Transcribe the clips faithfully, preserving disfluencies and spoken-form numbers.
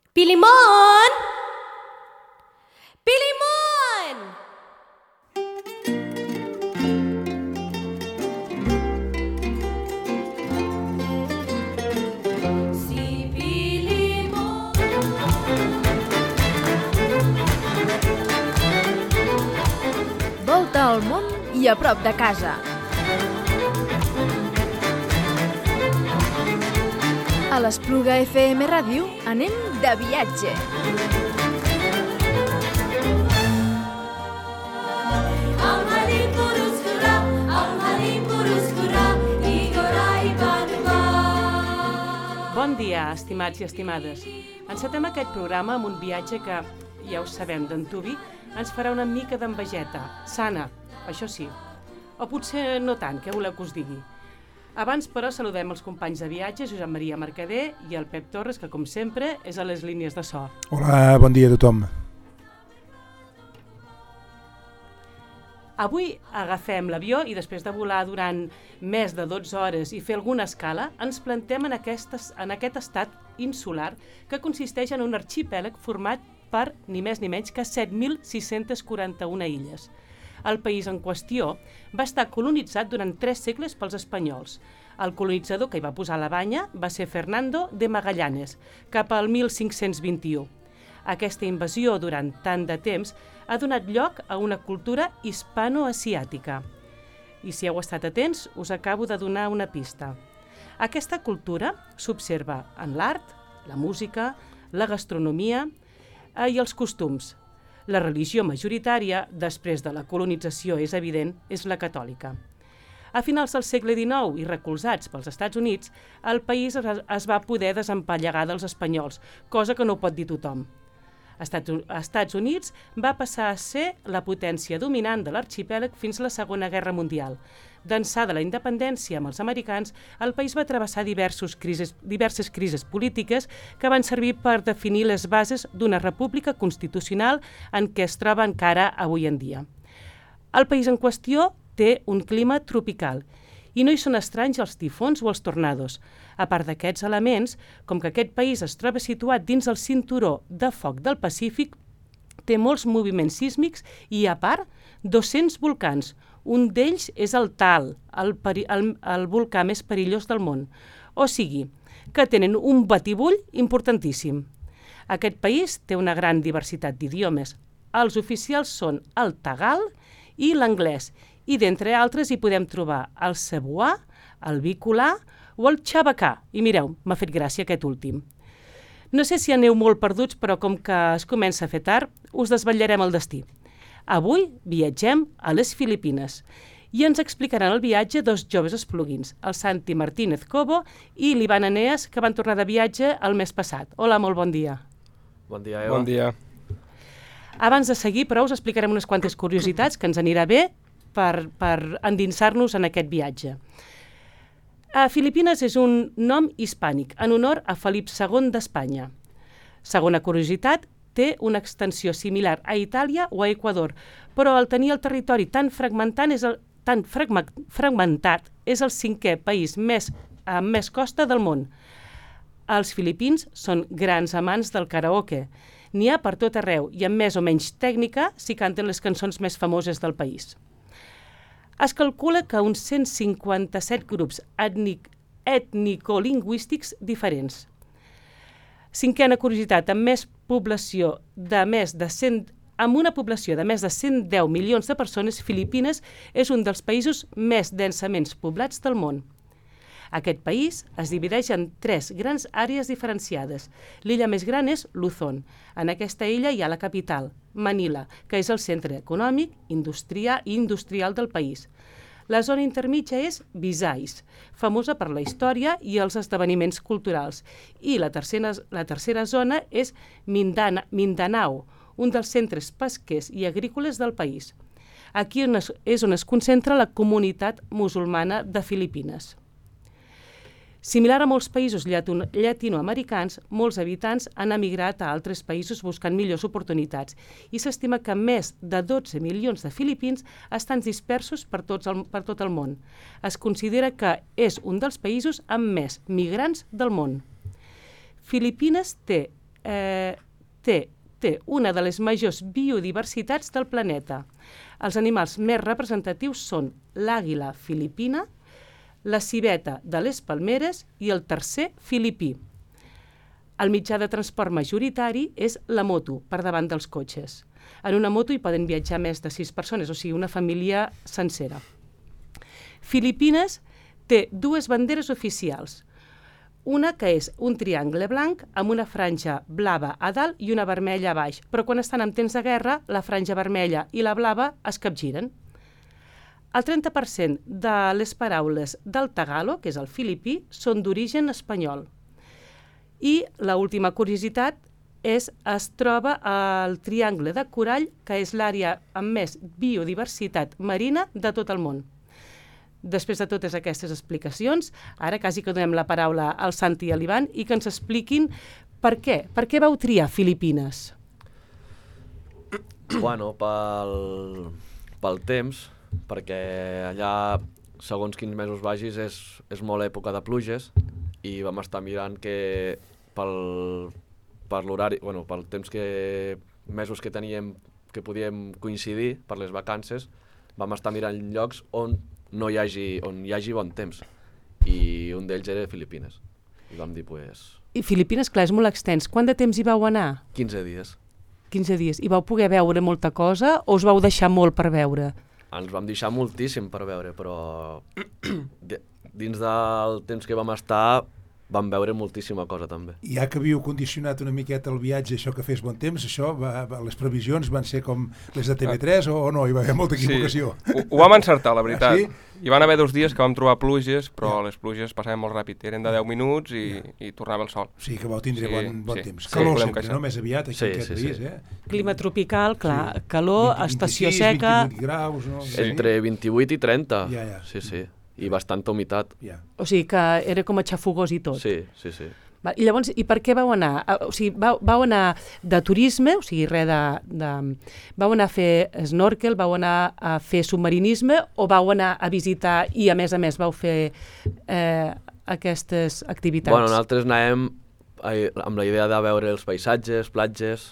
Pilimón! Pilimón! Sí, Pilimón. Volta al món i a prop de casa. A l'Espluga F M Ràdio anem de viatge. Bon dia, estimats i estimades. Encetem aquest programa amb un viatge que, ja ho sabem, d'antuvi, ens farà una mica d'envejeta, sana, això sí. O potser no tant, què voleu que us digui? Abans, però, saludem els companys de viatge, Josep Maria Mercader i el Pep Torres, que, com sempre, és a les línies de so. Hola, bon dia a tothom. Avui agafem l'avió i després de volar durant més de dotze hores i fer alguna escala, ens plantem en, aquestes, en aquest estat insular que consisteix en un arxipèlag format per ni més ni menys que set mil sis-cents quaranta-una illes. El país en qüestió va estar colonitzat durant tres segles pels espanyols. El colonitzador que hi va posar la banya va ser Fernando de Magallanes, cap al mil cinc-cents vint-i-u. Aquesta invasió durant tant de temps ha donat lloc a una cultura hispano-asiàtica. I si heu estat atents, us acabo de donar una pista. Aquesta cultura s'observa en l'art, la música, la gastronomia eh, i els costums. La religió majoritària, després de la colonització, és evident, és la catòlica. A finals del segle dinou i recolzats pels Estats Units, el país es va poder desempallegar dels espanyols, cosa que no pot dir tothom. Estats Units va passar a ser la potència dominant de l'arxipèlag fins a la Segona Guerra Mundial. D'ençà de la independència amb els americans, el país va travessar diversos crisis, diverses crisis polítiques que van servir per definir les bases d'una república constitucional en què es troba encara avui en dia. El país en qüestió té un clima tropical i no hi són estranys els tifons o els tornados. A part d'aquests elements, com que aquest país es troba situat dins el cinturó de foc del Pacífic, té molts moviments sísmics i, a part, dos-cents volcans. Un d'ells és el Taal, el, peri- el, el volcà més perillós del món. O sigui, que tenen un batibull importantíssim. Aquest país té una gran diversitat d'idiomes. Els oficials són el tagal i l'anglès, i d'entre altres hi podem trobar el cebuà, el bicolà o el xabacà. I mireu, m'ha fet gràcia aquest últim. No sé si aneu molt perduts, però com que es comença a fer tard, us desvetllarem el destí. Avui viatgem a les Filipines i ens explicaran el viatge dos joves espluguins, el Santi Martínez Cobo i l'Ivan Eneas, que van tornar de viatge el mes passat. Hola, molt bon dia. Bon dia, Eva. Bon dia. Abans de seguir, però, us explicarem unes quantes curiositats que ens anirà bé per, per endinsar-nos en aquest viatge. A Filipines és un nom hispànic, en honor a Felip segon d'Espanya. Segona curiositat, té una extensió similar a Itàlia o a Equador, però al tenir el territori tan fragmentat és el, tan fragma, fragmentat, és el cinquè país més, amb més costa del món. Els filipins són grans amants del karaoke. N'hi ha per tot arreu i amb més o menys tècnica s'hi canten les cançons més famoses del país. Es calcula que uns cent cinquanta-set grups ètnic, ètnico-lingüístics diferents. Cinquena curiositat, amb més població de més de cent, amb una població de més de cent deu milions de persones, Filipines és un dels països més densament poblats del món. Aquest país es divideix en tres grans àrees diferenciades. L'illa més gran és Luzon. En aquesta illa hi ha la capital, Manila, que és el centre econòmic, industrial i industrial del país. La zona intermitja és Visayas, famosa per la història i els esdeveniments culturals. I la tercera, la tercera zona és Mindana, Mindanao, un dels centres pesquers i agrícoles del país. Aquí és on es concentra la comunitat musulmana de Filipines. Similar a molts països llatinoamericans, molts habitants han emigrat a altres països buscant millors oportunitats i s'estima que més de dotze milions de filipins estan dispersos per, tots el, per tot el món. Es considera que és un dels països amb més migrants del món. Filipines té eh, té, té una de les majors biodiversitats del planeta. Els animals més representatius són l'àguila filipina, la civeta de les palmeres i el tercer filipí. El mitjà de transport majoritari és la moto, per davant dels cotxes. En una moto hi poden viatjar més de sis persones, o sigui, una família sencera. Filipines té dues banderes oficials. Una que és un triangle blanc amb una franja blava a dalt i una vermella a baix, però quan estan en temps de guerra, la franja vermella i la blava es capgiren. El trenta per cent de les paraules del tagalo, que és el filipí, són d'origen espanyol. I l'última curiositat és es troba al Triangle de Corall, que és l'àrea amb més biodiversitat marina de tot el món. Després de totes aquestes explicacions, ara quasi que donem la paraula al Santi i a l'Ivan i que ens expliquin per què. Per què vau triar Filipines? Bueno, pel, pel temps, perquè allà, segons quins mesos vagis, és, és molt època de pluges i vam estar mirant que pel, per l'horari, bueno, pel temps que, mesos que teníem que podíem coincidir per les vacances, vam estar mirant llocs on no hi hagi, on hi hagi bon temps. I un d'ells era Filipines. I vam dir, pues... I Filipines, clar, és molt extens. Quant de temps hi vau anar? quinze dies. quinze dies. I vau poder veure molta cosa o us vau deixar molt per veure? Ens vam deixar moltíssim per veure, però dins del temps que vam estar vam veure moltíssima cosa també. Ja que havíeu condicionat una miqueta el viatge, això que fes bon temps, això, va, va, les previsions van ser com les de T V tres o, o no? Hi va haver molta equivocació. Sí, ho, ho vam encertar, la veritat. Ah, sí? Hi van haver dos dies que vam trobar pluges, però ja. les pluges passaven molt ràpid. Eren de deu minuts i, ja. i tornava el sol. Sí, que vau tindre sí, bon, bon sí. temps. Sí, Calor sí, sempre, no? Més aviat aquí sí, en aquest sí, país, sí. eh? Clima tropical, clar, Sí. calor, vint, estació vint-i-sis, seca... vint-i-vuit graus, no? Sí. Entre vint-i-vuit i trenta. Ja, ja. Sí, sí. I bastanta humitat. Ja. O sigui que era com a xafogós i tot. Sí, sí, sí. Va, I llavors, i per què vau anar? O sigui, vau, vau anar de turisme, o sigui, res de, de... Vau anar a fer snorkel, vau anar a fer submarinisme o vau anar a visitar i, a més a més, vau fer eh, aquestes activitats? Bueno, nosaltres anàvem amb la idea de veure els paisatges, platges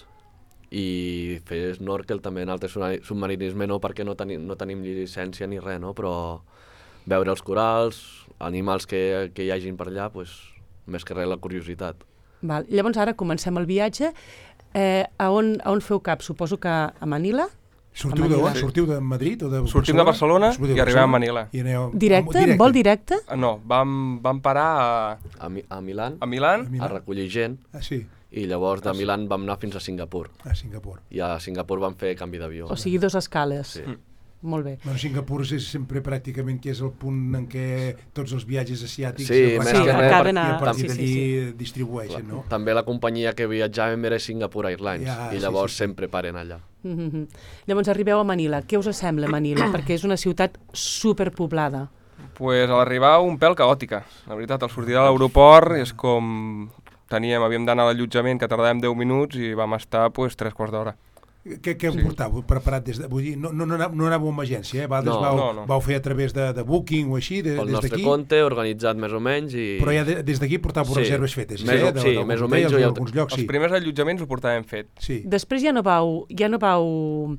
i fer snorkel també. Nosaltres submarinisme no, perquè no tenim, no tenim llicència ni res, no? Però veure els corals, animals que, que hi hagin per allà, pues, més que res la curiositat. Val. Llavors ara comencem el viatge. Eh, a, on, a on feu cap? Suposo que a Manila? Sortiu a de Manila. on? Sortiu de Madrid o de Barcelona? Sortim de Barcelona Sortiu de i arribem a Manila. I aneu... Directe? directe? Vol directe? Ah, no, vam, vam parar a, A, Mi a Milan, a Milan, A Milà. a recollir gent, Ah, sí, i llavors de Milan vam anar fins a Singapur. a Singapur. I a Singapur vam fer canvi d'avió. O sigui, dos escales. Sí. Molt bé. Bueno, Singapur és sempre pràcticament que és el punt en què tots els viatges asiàtics Sí, es més Sí, que res, acaben i a... a partir sí, sí, d'allí sí. distribueixen, no? També la companyia que viatjàvem era Singapore Airlines, Ja, i sí, llavors sí, sí. sempre paren allà. Mm-hmm. Llavors arribeu a Manila. Què us sembla Manila? Perquè és una ciutat superpoblada. pues, a l'arribar un pèl caòtica. La veritat, al sortir de l'aeroport és com... Teníem, havíem d'anar a l'allotjament, que tardàvem deu minuts i vam estar pues, tres quarts d'hora. Què, què Sí. sí. portàveu preparat des de... Vull dir, no, no, no, anàveu, no anàveu amb agència, eh? Valdres No, vau, no, no. vau fer a través de, de Booking o així, de, Pel des nostre d'aquí, compte, organitzat més o menys, i... però ja de, des d'aquí portàveu Sí. reserves fetes, Més o- eh? De, sí, d'alguns més o hotels, menys jo ja- d'alguns llocs, Els sí. primers allotjaments ho portàvem fet. sí. Després ja no vau... Ja no vau...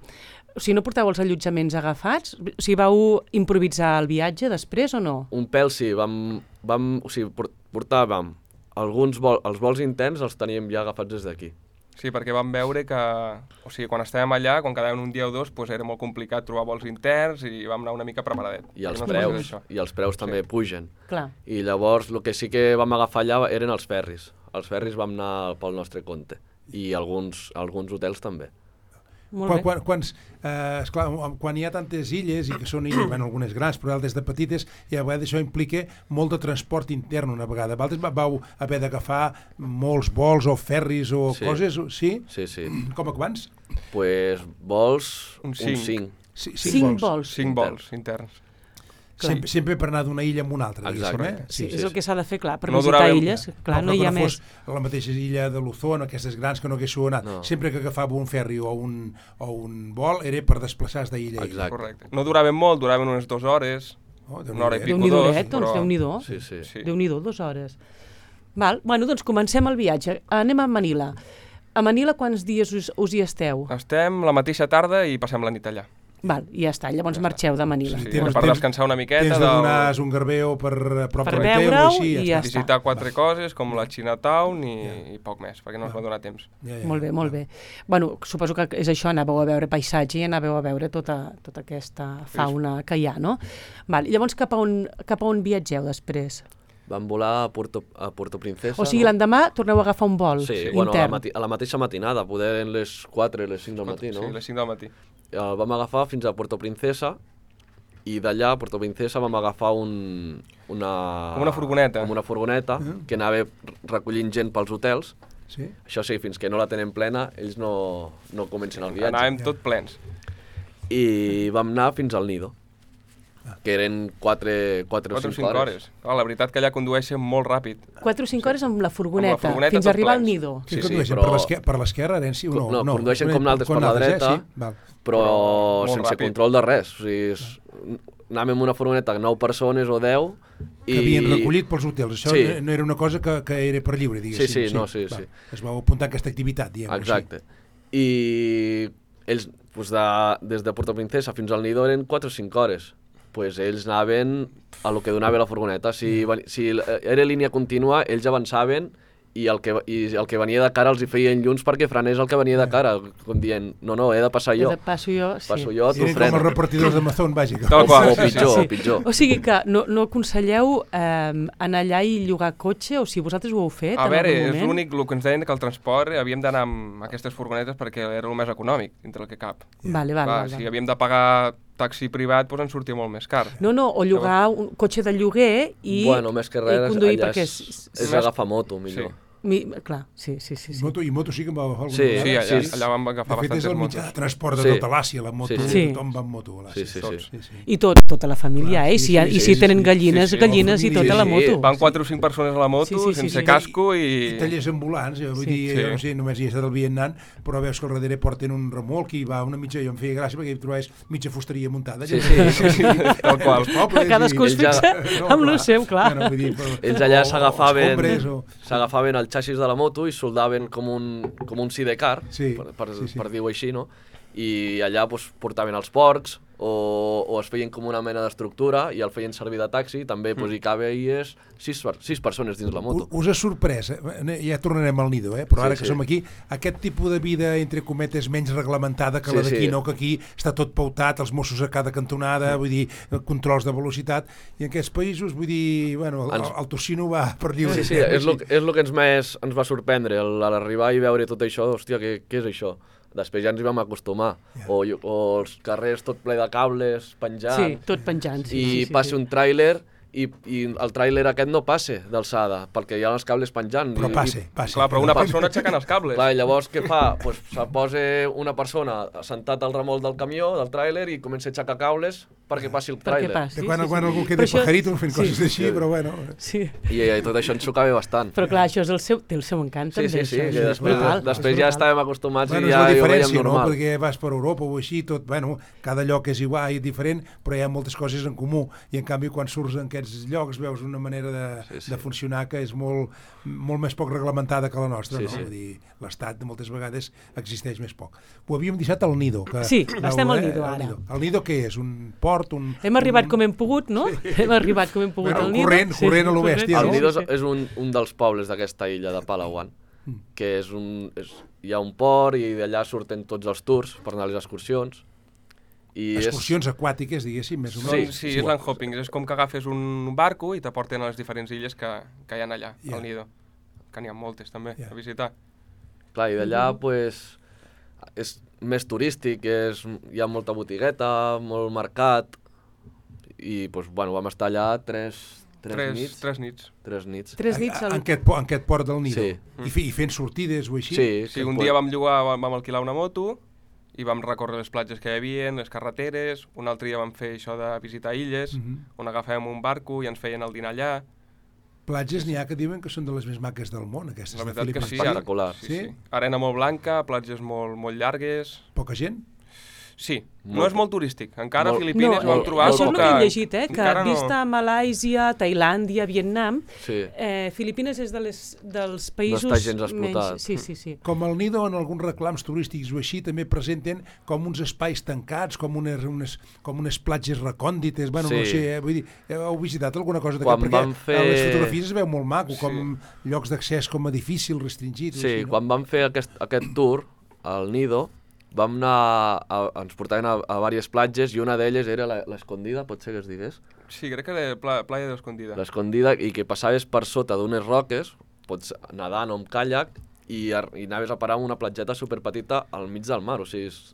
O sigui, no portàveu els allotjaments agafats? O sigui, vau improvisar el viatge després o no? Un pèl sí, vam, vam, o sigui, por- portàvem alguns vol, els vols interns els teníem ja agafats des d'aquí. Sí, perquè vam veure que, o sigui, quan estàvem allà, quan quedàvem un dia o dos, pues, era molt complicat trobar vols interns i vam anar una mica preparadet. I els No ens passa preus, d'això. i els preus també Sí. pugen. Clar. I llavors el que sí que vam agafar allà eren els ferris. Els ferris vam anar pel nostre compte. I alguns, alguns hotels també. Molt Quan, bé. quan, quants, eh, esclar, quan hi ha tantes illes, i que són illes, bueno, algunes grans, però altres de petites, i a vegades això implica molt de transport intern una vegada. Vosaltres va- vau haver d'agafar molts vols o ferris o Sí. coses, sí? Sí, sí. Com a quants? Pues vols, Un uns cinc. cinc. Sí, Cinc vols. Cinc vols interns. Clar. Sempre, sempre per anar d'una illa a una altra, Exacte. diguéssim, eh? Sí, Sí, és sí, el que s'ha de fer, clar, per No visitar duràvem- illes. Clar, no, però hi ha que més... fos la mateixa illa de Luzón, aquestes grans que no haguéssiu anat. No. Sempre que agafava un ferri o un, o un vol era per desplaçar-se d'illa a illa. Exacte. Correcte. No duraven molt, duraven unes dues hores, Oh, una hora i Déu-n'hi-do, pico, Déu-n'hi-do, dos, eh, doncs, però- Déu-n'hi-do. Sí, sí. Sí. Déu-n'hi-do, dues hores. Val? Bueno, doncs comencem el viatge. Anem a Manila. A Manila quants dies us, us hi esteu? Estem la mateixa tarda i passem la nit allà. Val, i ja està, llavors marxeu de Manila. Sí, Tens- per tens- descansar una miqueta, Tens de del- donar un garbeo per a prop Per del teu, veure-ho així, i ja ja està. visitar quatre coses, com la Chinatown i, i poc més, perquè no ens va donar temps. Ja, ja, Molt bé, ja. molt bé. Bueno, suposo que és això, anàveu a veure paisatge i anàveu a veure tota, tota aquesta fauna que hi ha, no? Val, i llavors cap a on, cap a on viatgeu després? Vam volar a Puerto, a Puerto Princesa. O sigui, no? l'endemà torneu a agafar un vol Sí, intern. bueno, a la, mati a la mateixa matinada, poder en les quatre, les cinc del matí, no? Sí, les cinc del matí. El vam agafar fins a Puerto Princesa i d'allà a Puerto Princesa vam agafar un, una... Com una furgoneta. Com una furgoneta Mhm. que anava recollint gent pels hotels. Sí? Això sí, fins que no la tenen plena, ells no, no comencen el viatge. Anàvem tot plens. I vam anar fins al Nido, que eren quatre, quatre, quatre o o cinc cinc hores. Clar, la veritat que allà condueixen molt ràpid. quatre o cinc hores amb la furgoneta, Amb la furgoneta fins a tot arribar al plens. nido. Sí, Sí, sí, sí, condueixen però- per l'esquer- per l'esquerra, herència? No, No, no, condueixen com nosaltres per la nosaltres, dreta, Eh? Sí? Val. però, Però molt sense ràpid. control de res. O sigui, és, anàvem amb una furgoneta de nou persones o deu i... Que havien recollit pels hotels. Això Sí. no- no era una cosa que, que era per lliure, diguéssim. Sí, sí, no, sí, Val. sí. Es vau apuntar a aquesta activitat, diguem-ho així. Exacte. I ells, pues de, des de Puerto Princesa fins al Nido eren quatre o cinc hores. Pues ells anaven a lo que donava la furgoneta. Si, veni- si era línia contínua, ells avançaven i el, que, i el que venia de cara els hi feien llums perquè frenés el que venia de cara, com dient, no, no, he de passar jo. De passo jo, sí. Passo jo, tu Eren com frena. els repartidors d'Amazon, vaja. Tal qual. O Sí, sí, pitjor, sí. o pitjor. O sigui que no, no aconselleu eh, anar allà i llogar cotxe, o si vosaltres ho heu fet A en veure, algun és moment? l'únic, el que ens deien que el transport havíem d'anar amb aquestes furgonetes perquè era el més econòmic, entre el que cap. Vale, vale, Clar, vale. si havíem de pagar taxi privat, doncs ens sortia molt més car. No, no, o llogar un cotxe de lloguer i, Bueno, més que res, i conduir allà perquè... és, És, és Més- agafar moto, millor. Sí. mi, clar, sí, sí, sí. sí. Moto, I moto sí que em va agafar alguna Sí, vegada. Sí, allà, sí. allà vam agafar De fet, és bastantes el mitjà de motos. transport de Sí. tota l'Àsia, la moto. Sí, sí. Tothom va amb moto a l'Àsia. Sí, sí, sí. Tots. sí, sí. I tot, tota la família, Clar, eh? I sí, si, hi ha, sí, i sí, si sí, tenen sí, gallines, sí, sí. gallines i Sí, tota la sí. moto. Van quatre o cinc persones a la moto, Sí, sí, sí, sense sí. casco I i... tallers ambulants, jo vull Sí. dir, Sí. jo no sé, només hi he estat al Vietnam, però veus que al darrere porten un remolc i va una mitja, jo em feia gràcia perquè hi trobaves mitja fusteria muntada. Sí, allà. sí, sí, Tal qual. Els pobles Cadascú es i- Ells ja- fixa amb lo seu, clar. Bueno, vull dir, però- Ells allà o- o s'agafaven escombres o- s'agafaven el xassis de la moto i soldaven com un, com un sidecar, Sí, per, per, sí, sí. per dir-ho així, no? I allà pues, portaven els porcs o, o es feien com una mena d'estructura i el feien servir de taxi, també pues, hi cabeies sis, per- sis persones dins la moto. U- Us ha sorprès, eh? Ja tornarem al nido, eh? Però ara Sí, que sí. som aquí, aquest tipus de vida, entre cometes, menys reglamentada que Sí, la d'aquí, sí. no? Que aquí està tot pautat, els Mossos a cada cantonada, vull dir, controls de velocitat, i en aquests països, vull dir, bueno, el, Ens- el tocino va per lliure. Sí, sí, és el, és el que ens més ens va sorprendre, el, a l'arribar i veure tot això, hòstia, què, què és això? Després ja ens hi vam acostumar. Ja. O, o els carrers tot ple de cables, penjant, Sí, tot penjant. Sí, i sí, sí, passi sí. un tràiler i, i el tràiler aquest no passe d'alçada, perquè hi ha els cables penjant. Però i, passe, passe. Clar, però una persona aixecant els cables. Clar, i llavors què fa? Pues se posa una persona sentat al remolc del camió, del tràiler, i comença a aixecar cables perquè passi el Perquè tràiler. passi. De quan sí, a quan sí. algú Però queda això- pajarito fent sí. coses així, però bueno... Sí. I, I tot això ens xocava bastant. Però clar, això és el seu, té el seu encant, Sí, també. sí, sí, això, que és després, brutal, després és ja brutal. estàvem acostumats Bueno, i és ja la ho veiem diferència, no? normal. Perquè vas per Europa o així, tot, bueno, cada lloc és igual i diferent, però hi ha moltes coses en comú. I en canvi, quan surts en aquests llocs, veus una manera de, Sí, sí. de funcionar que és molt, molt més poc reglamentada que la nostra, Sí, no? sí. Vull dir, l'Estat moltes vegades existeix més poc. Ho havíem deixat al Nido. Que, Sí, veu, estem al eh? Nido El ara. Nido. El Nido què és? Un port? Un, Hem arribat un... com hem pogut, no? Hem arribat com hem pogut Bueno, al nido. corrent, corrent a lo bèstia, El no? Nido és, és un, un dels pobles d'aquesta illa de Palawan, Mm. que és un, és, hi ha un port i d'allà surten tots els tours per anar a les excursions. I Excursions aquàtiques, diguéssim, més o Sí, menys. sí, és l'enhopping. És com que agafes un barco i t'aporten a les diferents illes que, que hi ha allà, Ja. al Nido. Que n'hi ha moltes, també, Ja. a visitar. És, clar, i d'allà pues, és més turístic, és, hi ha molta botigueta, molt mercat, i pues, bueno, vam estar allà tres, tres, Tres, nits. tres nits. Tres nits. Tres nits En, al... en, aquest, po- en aquest port del Nido. Sí. I, fi, I fent sortides o així. Sí, Sí, que un pot- dia vam llogar, vam, vam alquilar una moto i vam recórrer les platges que hi havia, les carreteres. Un altre dia vam fer això de visitar illes, Mhm. on agafàvem un barco i ens feien el dinar allà. Platges n'hi ha que diuen que són de les més maques del món, aquestes La de veritat que Philip sí. Martin. Espectacular. Sí, Sí? sí. Arena molt blanca, platges molt, molt llargues. Poca gent? Sí, no Molt- és molt turístic. Encara a molt- Filipines no, vam eh, trobar això és com el que he llegit, eh, que encara no- vista Malàisia, Tailàndia, Vietnam, Sí. eh, Filipines és de les, dels països està gens explotat. menys... Sí, sí, sí. Com el Nido, en alguns reclams turístics o així, també presenten com uns espais tancats, com unes, unes, com unes platges recòndites, bueno, Sí. no sé, eh, vull dir, heu visitat alguna cosa Quan d'aquest? Perquè vam fer- a les fotografies es veu molt maco, Sí. com llocs d'accés com a difícil, restringits. o Sí, així, no? quan vam fer aquest, aquest tour al Nido, vam anar, a, ens portaven a, a diverses platges i una d'elles era la- l'Escondida, pot ser que es digués? Sí, crec que era pla, Playa de l'Escondida. L'Escondida, i que passaves per sota d'unes roques, pots nedant o amb kayak, i, ar- i anaves a parar en una platgeta superpetita al mig del mar, o sigui, és,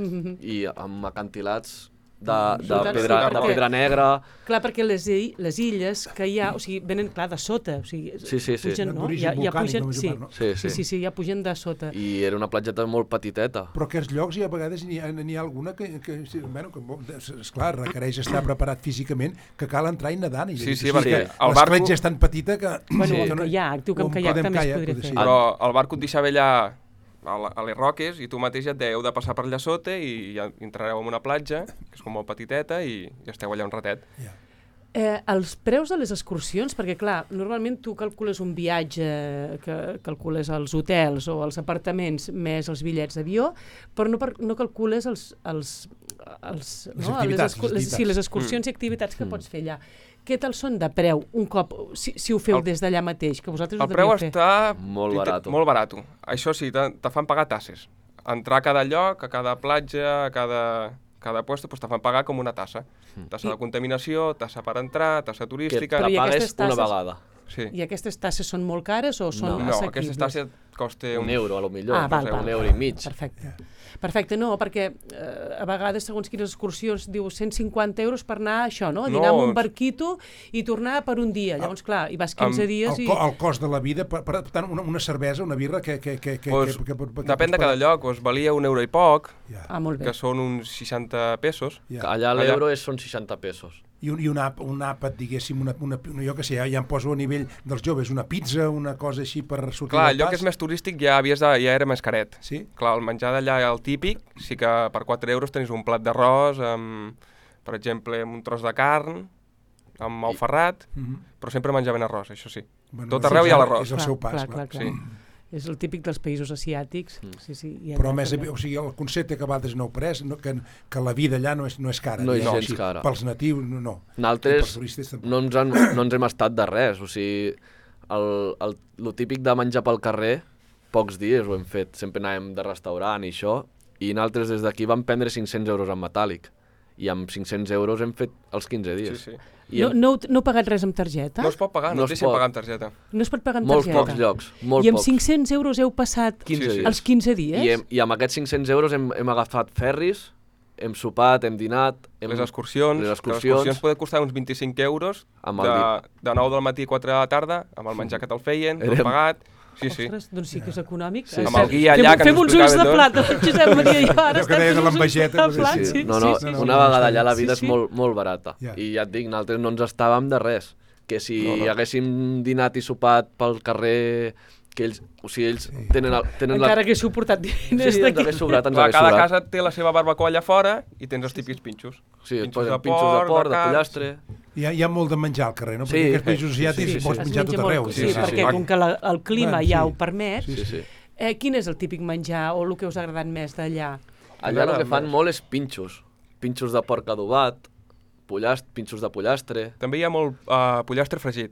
i amb acantilats de, de, Absolutament, pedra, sí, de perquè- pedra negra. Clar, perquè les, i- les illes que hi ha, o sigui, venen, clar, de sota, o sigui, Sí, sí, sí. pugen, no? D'origen Ja, ja volcànic, pugen, la major sí, part, no? Sí, sí, sí. sí, sí, ja pugen de sota. I era una platgeta molt petiteta. Però aquests llocs hi ha a vegades n'hi ha, n'hi ha alguna que, que, sí, bueno, que esclar, requereix estar preparat físicament, que cal entrar i nedant. I Sí, sí, o sigui perquè que el barco- l'escletxa és tan petita que... Bueno, Sí. o caiac, diu que amb o caiac podem també es caiac, podria potser fer. sí. Però el barco et deixava allà a, la, a les roques i tu mateix et deia heu de passar per allà sota i ja entrareu en una platja, que és com molt petiteta, i, i esteu allà un ratet. Ja. Eh, els preus de les excursions, perquè clar, normalment tu calcules un viatge, que calcules els hotels o els apartaments més els bitllets d'avió, però no, per, no calcules els, els, els, Les no? activitats, escu- les les, sí, activitats. les excursions mm. i activitats que mm. pots fer allà. Què tal són de preu un cop, si, si ho feu El- des d'allà mateix, que vosaltres El ho preu devíeu fer? està... Molt barat. Molt barat. Això sí, te, te fan pagar tasses. Entrar a cada lloc, a cada platja, a cada, cada puesto, pues te fan pagar com una tassa. Tassa de contaminació, tassa per entrar, tassa Que turística... Però i la pagues aquestes una tasses? vegada. Sí. I aquestes tasses són molt cares o són No. No, assequibles? aquesta tassa et costa Un uns... euro, a lo millor. Ah, val, no sé, val, un euro val, i mig. Perfecte. Perfecte, no, perquè eh, a vegades, segons quines excursions, diu cent cinquanta euros per anar a això, no? A dinar No, amb un ens- barquito i tornar per un dia. Llavors, clar, hi vas quinze Amb dies El, i... co el cost de la vida, per, per tant, una, una cervesa, una birra que... que, que, que, Pues, que, que, que, que depèn de pots cada pagar. lloc, pues, valia un euro i poc, Ja, Ah, molt bé. que són uns seixanta pesos. ja. Allà l'euro és, són seixanta pesos. I un, i un, àp, un àpat, diguéssim, una, una, una, jo que sé, ja, ja em poso a nivell dels joves, una pizza, una cosa així per sortir Clar, del allò pas. que és més turístic ja havies de, ja era més caret. Sí? Clar, el menjar d'allà, el típic, sí que per quatre euros tens un plat d'arròs, amb, per exemple, amb un tros de carn, amb ou ferrat, Mhm. però sempre menjaven arròs, això sí. Bueno, Tot és- arreu hi ha és- l'arròs. És el Clar, seu pas, clar, clar. clar, clar. Sí. És el típic dels països asiàtics. Mm. Sí, sí, i Però allà a més, també. o sigui, el concepte que vosaltres no heu pres, no, que, que la vida allà no és, no és cara. No és diguem gens així. cara. Pels natius, no. no. I Nosaltres pels turistes tampoc. no ens, han, no ens hem estat de res, o sigui, el, el, el típic de menjar pel carrer, pocs dies ho hem fet, sempre anàvem de restaurant i això, i nosaltres des d'aquí vam prendre cinc-cents euros en metàl·lic, i amb cinc-cents euros hem fet els quinze dies. Sí, sí. I No, hem, no, heu- no heu pagat res amb targeta? No es pot pagar, no, No es es deixen pot. pagar amb targeta. No es pot pagar amb molts targeta? pocs llocs, molt I amb pocs. cinc-cents euros heu passat quinze Sí, sí. dies. els quinze dies? I, hem, I amb aquests cinc-cents euros hem, hem agafat ferris, hem sopat, hem dinat... Hem, Les excursions, les que excursions, les excursions poden costar uns vint-i-cinc euros, Amb el de, de nou del matí a quatre de la tarda, amb el menjar que te'l feien, tot Érem- pagat. Sí, sí. Ostres, doncs sí que és econòmic. Sí, Eh, sí. Amb el guia fem, allà que fem ens uns ulls de explicava plata, Josep Maria i jo, ara Allò que estem deia de fent uns ulls l'envejeta, de pues, plat, sí. sí, No, no, sí, no, sí. una vegada allà la Sí, vida sí. és molt, molt barata. Ja. I ja et dic, nosaltres no ens estàvem de res. Que si No, no. haguéssim dinat i sopat pel carrer, que ells, o sigui, ells Sí. tenen, el, tenen Encara la... que hagués suportat Sí, diners ens d'aquí. hagués sobrat, ens Clar, hagués cada sobrat. casa té la seva barbacoa allà fora i tens els típics pinxos. Sí, et pinxos posen de pinxos de porc, porc, de de carn, pollastre... Hi ha, hi ha molt de menjar al carrer, no? Sí, Perquè aquests països sí, asiàtics sí, sí, pots sí. menjar Es tot menja arreu. molt, sí, sí, sí, perquè sí. com que la, el clima Bueno, ja sí. ho permet, Sí, Sí, sí. eh, quin és el típic menjar o el que us ha agradat més d'allà? Allà el que fan més. molt és pinxos. Pinxos de porc adobat, pollast, pinxos de pollastre... També hi ha molt uh, pollastre fregit.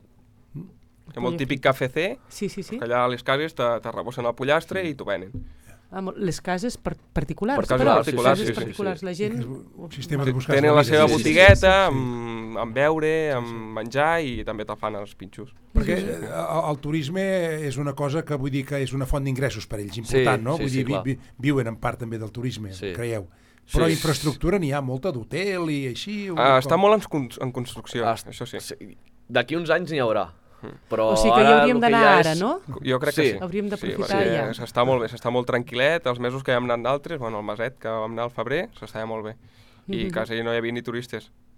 Hi ha molt típic K F C, Sí, sí, sí. que allà a les cases te, te rebossen el pollastre i t'ho venen. Ah, mo- les cases per particulars, Per cases però, particulars, cases sí, sí, particulars. sí. La gent... Un sistema de buscar Tenen la vida, seva sí, sí, sí. botigueta Sí, sí. amb, amb beure, amb menjar i també te fan els pinxos. Perquè eh, el, el turisme és una cosa que vull dir que és una font d'ingressos per ells, important, Sí, no? sí, Vull sí, dir, vi, clar. vi, viuen en part també del turisme, Sí. creieu. Però Sí. infraestructura n'hi ha molta d'hotel i així... o Ah, com? està molt en, cons- en construcció, Ah, això sí. D'aquí uns anys n'hi haurà. Però O sigui que hi ara hauríem el que d'anar ja ara, és- no? Jo crec que Sí. sí. Hauríem d'aprofitar sí, ja. perquè S'està molt bé, s'està molt tranquil·let. Els mesos que hi hem anat d'altres, bueno, el meset que vam anar al febrer, s'estava molt bé. I Mhm. quasi no hi havia ni turistes.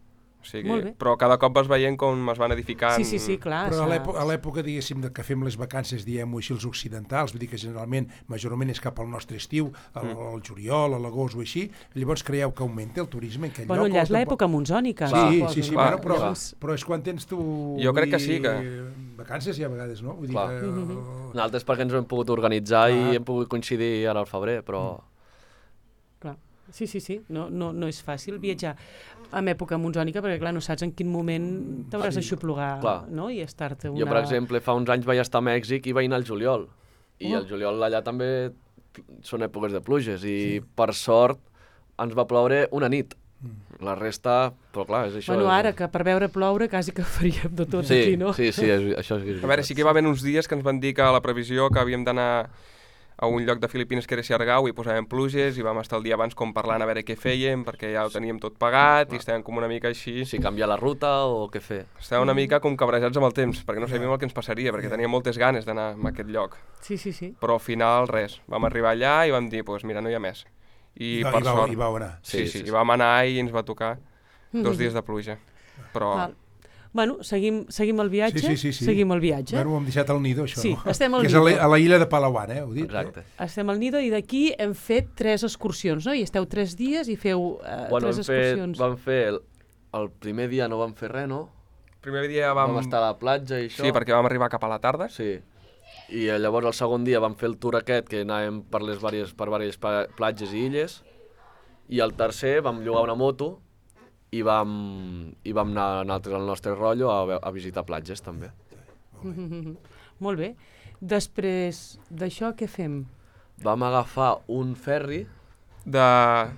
sigui, Molt bé. però cada cop vas veient com es van edificant... Sí, sí, sí, clar. Però a s'ha- l'èpo- a l'època, diguéssim, de que fem les vacances, diguem-ho així, els occidentals, vull dir que generalment, majorment és cap al nostre estiu, al, Mm. al juliol, a l'agost o així, llavors creieu que augmenta el turisme en aquell Bueno, lloc? allà o és tampoc? l'època monsònica. Sí, suposo, sí, sí, no? bueno, però, Llavors- però és quan tens tu... Jo crec vull que sí, dir, que- Vacances hi ha vegades, no? Vull dir Clar. que... Mhm. Nosaltres perquè ens ho hem pogut organitzar Clar. i hem pogut coincidir ara al febrer, però... Clar. Sí, sí, sí, no, no, no és fàcil viatjar en època monsònica perquè, clar, no saps en quin moment t'hauràs Sí. d'aixoplugar, Clar. no? I estar-te una... Jo, per exemple, fa uns anys vaig estar a Mèxic i vaig anar al juliol. I Oh. al juliol allà també són èpoques de pluges i, per sort, ens va ploure una nit. La resta, però clar, és això. Bueno, és- ara, que per veure ploure quasi que faríem de tot sí, aquí, no? Sí, sí, és, això és... A veure, sí que hi va haver uns dies que ens van dir que a la previsió que havíem d'anar a un lloc de Filipines que era Siargao i posàvem pluges i vam estar el dia abans com parlant a veure què fèiem perquè ja ho teníem tot pagat i estàvem com una mica així... Si canviar la ruta o què fer. Estàvem una mica com cabrejats amb el temps perquè no sabíem el que ens passaria, perquè teníem moltes ganes d'anar a aquest lloc. Sí, sí, sí. Però al final res, vam arribar allà i vam dir, pues mira, no hi ha més. I, I, va- per i, vau, sort... I vau anar. Sí, Sí, sí, sí, sí, sí. i vam anar i ens va tocar dos Mhm. dies de pluja. Però... Val. Bueno, seguim, seguim el viatge? Sí, sí, sí, sí. Seguim el viatge. Bueno, ho hem deixat al Nido, això, Sí, no? estem al que és Nido. a la, a la illa de Palawan, eh? Ho dit, Exacte. Estem al Nido i d'aquí hem fet tres excursions, no? I esteu tres dies i feu uh, Bueno, tres hem fet, excursions. vam fer... El, el primer dia no vam fer res, no? El primer dia Vam, vam... estar a la platja i això. Sí, perquè vam arribar cap a la tarda. Sí. I eh, llavors el segon dia vam fer el tour aquest, que anàvem per les vàries, per vàries pa- platges i illes. I el tercer vam llogar una moto i vam, i vam anar nosaltres al nostre rotllo a, ve- a visitar platges també. Molt bé. Després d'això, què fem? Vam agafar un ferri, De...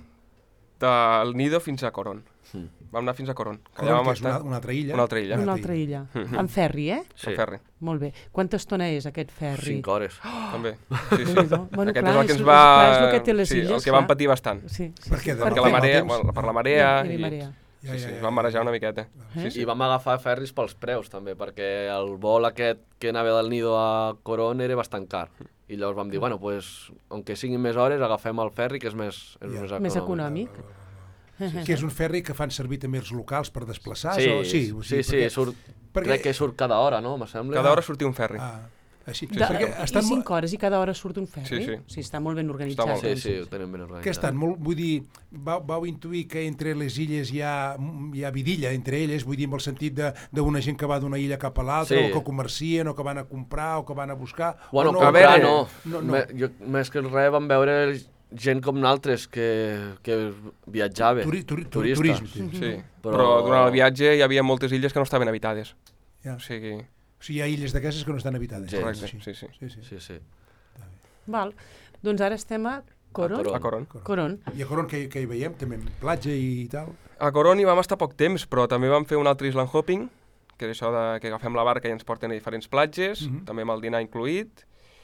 del Nido fins a Coron. Mm. Vam anar fins a Coron. Que Coron, allà vam que és una, estar... una altra illa. Una altra illa. Una altra illa. En ferri, eh? Sí. Ferri, Molt bé. Quanta estona és aquest ferri? cinc hores. també. Sí, sí. Déu-n'hi-do. Bueno, Aquest clar, és el que és- ens va... clar, és el que té les sí, illes, el que vam clar. patir bastant. Sí, sí, Per sí. què? De Perquè mal la marea, temps? bueno, per la marea... Hi havia i- marea. Ja, Sí, ja, sí, ja, vam marejar una miqueta. Eh? Sí, sí. I vam agafar ferris pels preus també, perquè el vol aquest que anava del Nido a Coron era bastant car. I llavors vam dir, bueno, pues, aunque siguin més hores, agafem el ferri, que és més, és Ja. més econòmic. Més econòmic. Que és un ferri que fan servir també els locals per desplaçar-se? Sí, o... sí, o sí, sí, perquè- surt, perquè- crec que surt cada hora, no? Me sembla. Cada hora sortia un ferri. Ah, així. De, perquè I estan, cinc hores i cada hora surt un ferri? Sí, sí. Sí, està molt ben organitzat. molt Sí, doncs. sí, ho tenen ben que organitzat. estan molt, vull dir, vau, vau intuir que entre les illes hi ha, hi ha vidilla entre elles, vull dir, en el sentit de- d'una gent que va d'una illa cap a l'altra, Sí. o que comercien, o que van a comprar, o que van a buscar... Bueno, o no, a comprar veure, no. no, no. Me, jo, més que res vam veure gent com nosaltres que, que viatjava, Turi, turi, turi, turistes. turisme. Sí. Sí. Però- Però... durant el viatge hi havia moltes illes que no estaven habitades. Ja. O sigui... O sigui, hi ha illes d'aquestes que no estan habitades. Gens. Correcte, Sí, sí, sí. sí, sí. Sí, sí. Val. Doncs ara estem a Coron. Coron. A Coron. Coron. I a Coron que, que hi veiem, també platja i tal. A Coron hi vam estar poc temps, però també vam fer un altre island hopping, que és això de que agafem la barca i ens porten a diferents platges, Mhm. també amb el dinar incluït.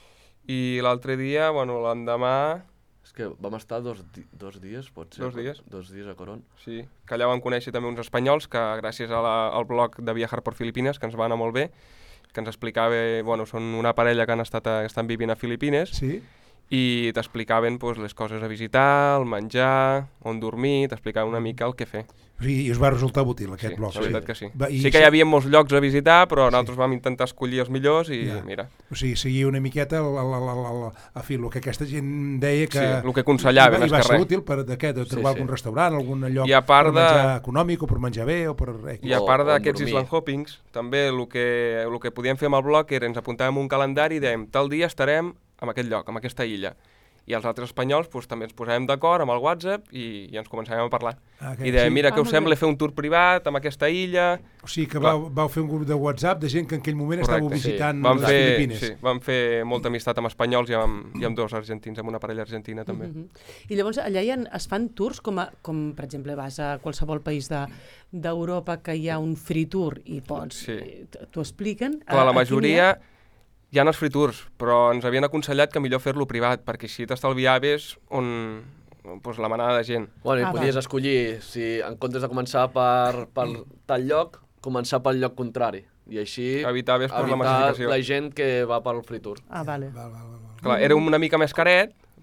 I l'altre dia, bueno, l'endemà, És que vam estar dos, di dos dies, pot ser? Dos dies. Dos dies a Coron. sí, que allà vam conèixer també uns espanyols que gràcies a la, al blog de Viajar por Filipines, que ens va anar molt bé, que ens explicava, bueno, són una parella que han estat a, que estan vivint a Filipines, Sí? i t'explicaven pues, les coses a visitar, el menjar, on dormir, t'explicaven una mica el que fer. O sigui, i us va resultar útil aquest Sí, blog. la veritat que sí. Va, i Sí que hi havia molts llocs a visitar, però nosaltres vam intentar escollir els millors i Ja. mira, O sigui, seguir una miqueta el, el, el, el, el, a fi, el que aquesta gent deia que... Sí, el que aconsellava, i va, més i va que ser res. útil per de què, de Sí, trobar sí. algun restaurant, algun lloc I a part per de- menjar econòmic o per menjar bé o per... Eh, I a O- part on d'aquests dormir. island hoppings, també el que, el que podíem fer amb el blog era ens apuntàvem un calendari i dèiem tal dia estarem en aquest lloc, en aquesta illa. I els altres espanyols pues, també ens posàvem d'acord amb el WhatsApp i, i ens començàvem a parlar. Ah, que- I dèiem, sí. mira, Ah, què us molt sembla bé. fer un tour privat amb aquesta illa? O sigui que Clar. vau, vau fer un grup de WhatsApp de gent que en aquell moment estàveu Correcte, sí. visitant Vam les fer, Filipines. sí, vam fer molta amistat amb espanyols i amb, i amb dos argentins, amb una parella argentina també. Mhm. I llavors allà hi ha, es fan tours, com, a, com per exemple vas a qualsevol país de- d'Europa que hi ha un free tour i pots, Sí. eh, t- t'ho expliquen. Clar, A- la aquí n'hi majoria ha- hi ha els free tours, però ens havien aconsellat que millor fer-lo privat, perquè així t'estalviaves on, pues, la manada de gent. Bueno, i Ah, podies val. escollir, si en comptes de començar per, per tal lloc, començar pel lloc contrari. I així Evitaves per la evitar massificació. la gent que va pel free tour. Ah, vale. Val, val, val, val. Clar, era una mica més caret,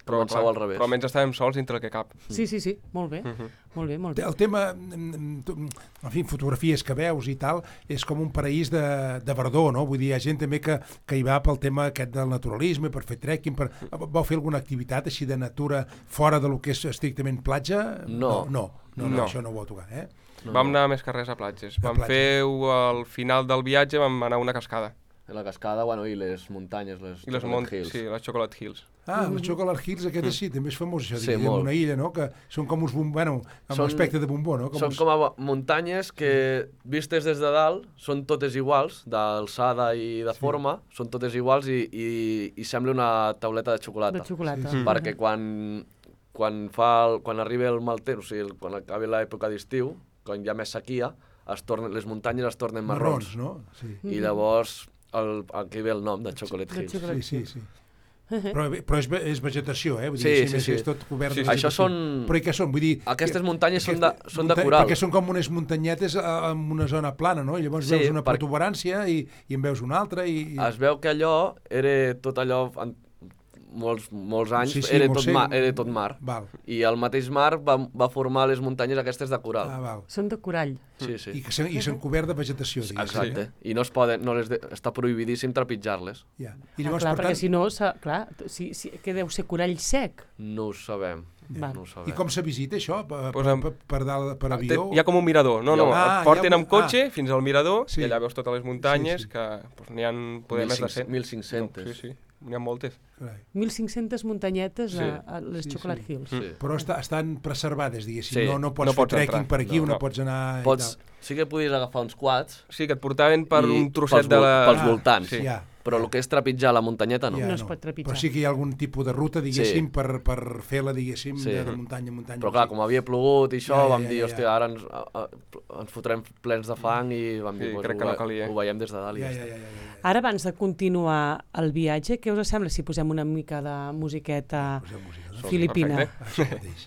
però, començava al revés. Però almenys estàvem sols dintre el que cap. Sí, sí, sí, molt bé, Mhm. molt bé, molt bé. El tema, mm, tu- en fi, fotografies que veus i tal, és com un paraís de, de verdor, no? Vull dir, hi ha gent també que, que hi va pel tema aquest del naturalisme, per fer trekking, per... Vau fer alguna activitat així de natura fora de lo que és estrictament platja? No. No, no, no, no, No. això no ho vau tocar, eh? No, Vam no. anar més que res a platges. A Vam platges. fer, al final del viatge, vam anar a una cascada. La cascada, bueno, i les muntanyes, les I les Chocolate mont... Hills. Sí, les Chocolate Hills. Ah, les Chocolate Hills, aquestes sí, també és famós això, Sí, sí, molt. una illa, no? Que són com uns bombons, bueno, amb Són- aspecte de bombó, no? Com Són uns... com a muntanyes que, vistes des de dalt, són totes iguals, d'alçada i de Sí. forma, són totes iguals i, i, i sembla una tauleta de xocolata. De xocolata. Sí, sí. Perquè quan, quan, fa el, quan arriba el mal temps, o sigui, el- quan acabi l'època d'estiu, quan hi ha més sequia, es tornen, les muntanyes es tornen marrons. marrons, no? Sí. I llavors el, aquí ve el nom de Chocolate De Hills. Chocolate Sí, sí, sí. Però, però és, ve- és vegetació, eh? Vull Sí, dir, sí, és, sí. és tot cobert Sí, de sí. Això vegetació. són... Però i què són? Vull dir... Aquestes que- muntanyes són de, aquesta- són de munta- coral. Perquè són com unes muntanyetes eh, en una zona plana, no? I llavors Sí, veus una per- protuberància i, i en veus una altra i... i... Es veu que allò era tot allò... En molts, molts anys Sí, sí, era, molt tot sé. mar, era tot mar. Val. I el mateix mar va, va formar les muntanyes aquestes de coral. Ah, val. Són de corall. Sí, sí. I que s'han, i s'han cobert de vegetació, diguéssim. Exacte. I no es poden, no les de, està prohibidíssim trepitjar-les. Ja. I Ah, llavors, clar, per perquè tant, si no, s'ha- clar, si, si, que deu ser corall sec. No ho sabem. Val. No ho sabem. i com se visita això? Per, Pues per, amb- per, per, dalt, per Té- avió? Hi ha com un mirador. No, no, Ah, et porten hi ha un- amb cotxe fins al mirador Sí. i allà veus totes les muntanyes, Sí, sí. que pues, n'hi ha poder més de cent. mil cinc-centes. No, sí, sí, n'hi ha moltes. Carai. mil cinc-centes muntanyetes Sí. a, a les Sí, Chocolate sí. Hills. Sí. Però està, estan preservades, diguéssim. Sí. No, no pots No fer pots trekking entrar. per aquí No, o no no. pots anar... i Pots, tal. sí que podies agafar uns quads, Sí, que et portaven per I un trosset pels de vol- la... pels Ah, voltants. sí. Ja. però el que és trepitjar la muntanyeta no. Ja, No es pot trepitjar. Però sí que hi ha algun tipus de ruta, diguéssim, Sí. per, per fer-la, diguéssim, Sí. de, de muntanya a muntanya. Però clar, com havia plogut i això, Ja, ja, vam ja, dir, ja, hòstia, ja. ara ens, a, a, ens fotrem plens de fang i vam dir, Sí, pues, crec que ho, no ve- calia. ho veiem des de dalt i Ja, ja, ja, està. ja, ja, ja. Ara, abans de continuar el viatge, què us sembla si posem una mica de musiqueta Posem música, no? filipina? Perfecte. Això mateix.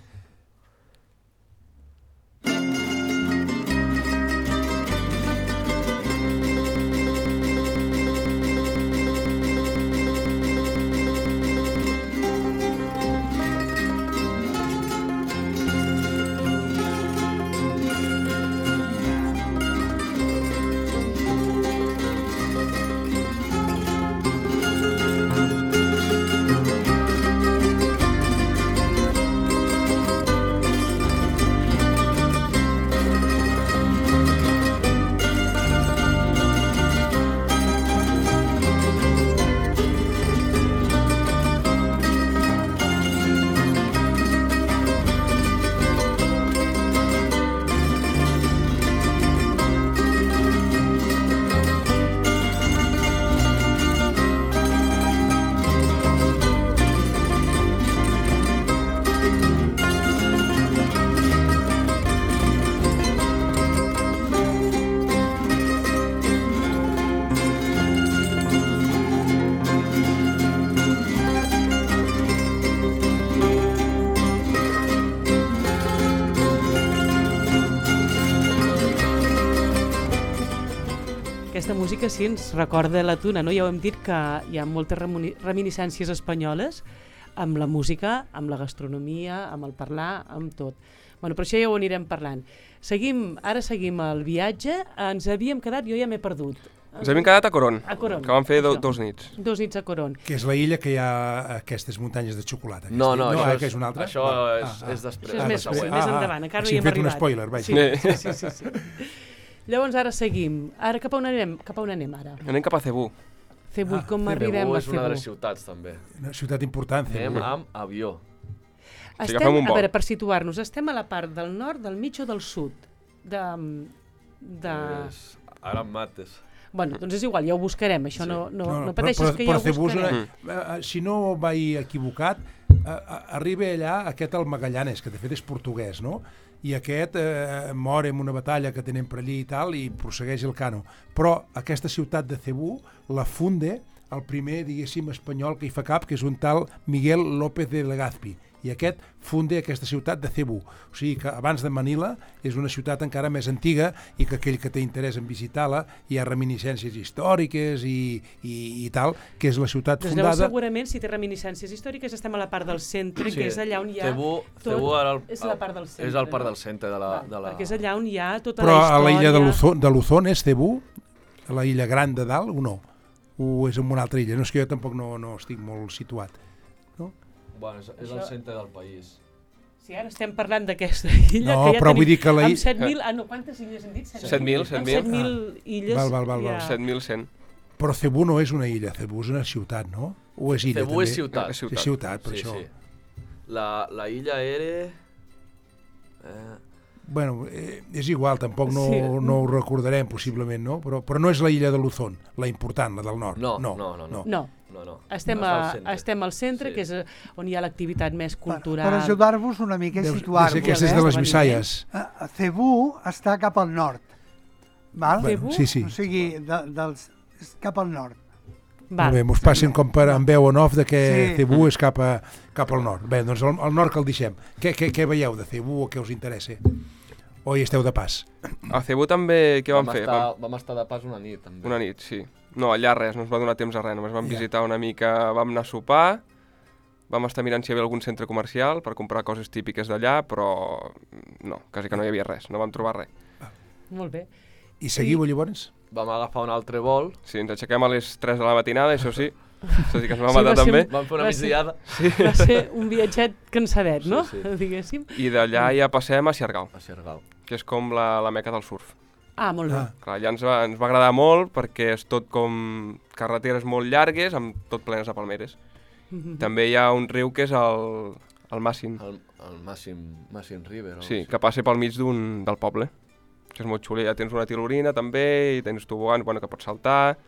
Aquesta música sí ens recorda la tuna, no? Ja ho hem dit que hi ha moltes remuni- reminiscències espanyoles amb la música, amb la gastronomia, amb el parlar, amb tot. Bueno, però això ja ho anirem parlant. Seguim, ara seguim el viatge. Ens havíem quedat, jo ja m'he perdut. Ens havíem quedat a Coron, A Coron, que vam fer do, això. dos nits. Dos nits a Coron. Que és la illa que hi ha aquestes muntanyes de xocolata. No, no, no això, eh, que és una altra? això Va. és, és després. Això és Ah, més, després. sí, Ah, més ah, endavant, encara no sí, hi hem hem fet un arribat. spoiler, vaja. Sí, sí, sí, sí, sí. Llavors ara seguim. Ara cap a on anem? Cap a on anem ara? Anem cap a Cebú. Cebu, Ah, com Cebu arribem Cebu a és una de les Cebu? ciutats, també. Una ciutat important. Anem Cebu. amb avió. Estem, agafem un a vol. veure, per situar-nos, estem a la part del nord, del mig o del sud? De... de... És... Ara em mates. Bueno, doncs és igual, ja ho buscarem, això Sí. no, no, no, però- pateixis però- que però ja ho Cebu és una- buscarem. eh, eh, si no vaig equivocat, eh, eh, arriba allà aquest el Magallanes, que de fet és portuguès, no? I aquest eh, mor en una batalla que tenen per allí i tal, i prossegueix el cano. Però aquesta ciutat de Cebu la funde el primer, diguéssim, espanyol que hi fa cap, que és un tal Miguel López de Legazpi. i aquest funda aquesta ciutat de Cebú. O sigui que abans de Manila és una ciutat encara més antiga i que aquell que té interès en visitar-la hi ha reminiscències històriques i, i, i tal, que és la ciutat Doncs llavors, fundada... segurament, si té reminiscències històriques, estem a la part del centre, Sí. que és allà on hi ha Cebú, tot... Cebú ara el, és la part del centre, és el part no? del centre de la... Va, De la... Perquè és allà on hi ha tota Però la a història... l'illa de Luzón, de Luzón és Cebú? A la illa gran de dalt o no? O és en una altra illa? No, és que jo tampoc no, no estic molt situat. No? Bueno, és, és Això- el centre del país. Sí, ara estem parlant d'aquesta illa, No, que ja però tenim... vull dir que la Amb i- set mil... Ah, no, quantes illes hem dit? set mil, set mil. Amb set mil illes... Val, val, val, val. ja- set mil cent. Però Cebú no és una illa, Cebú és una ciutat, no? O és illa Cebú també? és ciutat. És ciutat. És ciutat, per sí, això. sí. La, la illa era... Eh, Bueno, eh, és igual, tampoc no, Sí. no ho recordarem possiblement, no? Però, però no és la illa de Luzón, la important, la del nord. No, no, no, no, no. No, no, no. estem, No, és al a, centre. estem al centre, Sí. que és eh, on hi ha l'activitat més Per, cultural. per ajudar-vos una mica i Deu, deu ser situar-vos. aquestes de les Visayas. Eh, Cebú està cap al nord, val? Cebú? Sí, sí. O sigui, de, dels, és cap al nord. Va, Molt bé, mos passen com per en veu en off de que Sí. Cebú és cap, a, cap al nord. Bé, doncs al, al nord que el deixem. Què, què, què veieu de Cebú o què us interessa? O hi esteu de pas? A Cebú també, què vam, vam fer? Estar, Vam, vam estar de pas una nit, també. una nit, sí. No, allà res, no ens va donar temps a res, només vam Ja. visitar una mica, vam anar a sopar, vam estar mirant si hi havia algun centre comercial per comprar coses típiques d'allà, però no, quasi que no hi havia res, no vam trobar res. molt bé. I seguiu llavors? Vam agafar un altre vol, Sí, ens aixequem a les tres de la matinada, això sí, això sí que ens va Sí, matar va ser també. un- vam fer una Va ser- migdiada Va ser un viatget cansadet, no? Sí, Diguéssim. I d'allà ja passem a Siargao, a Xergau. que és com la, la meca del surf. Ah, molt bé. Ah, Clar, allà ens va, ens va agradar molt perquè és tot com carreteres molt llargues amb tot plenes de palmeres. Mhm. També hi ha un riu que és el, el Massin, El, el Massim, Massim River. o sí, no sé. que passa pel mig d'un del poble, que és molt xulo. Ja tens una tilorina també i tens tobogans, bueno, que pots saltar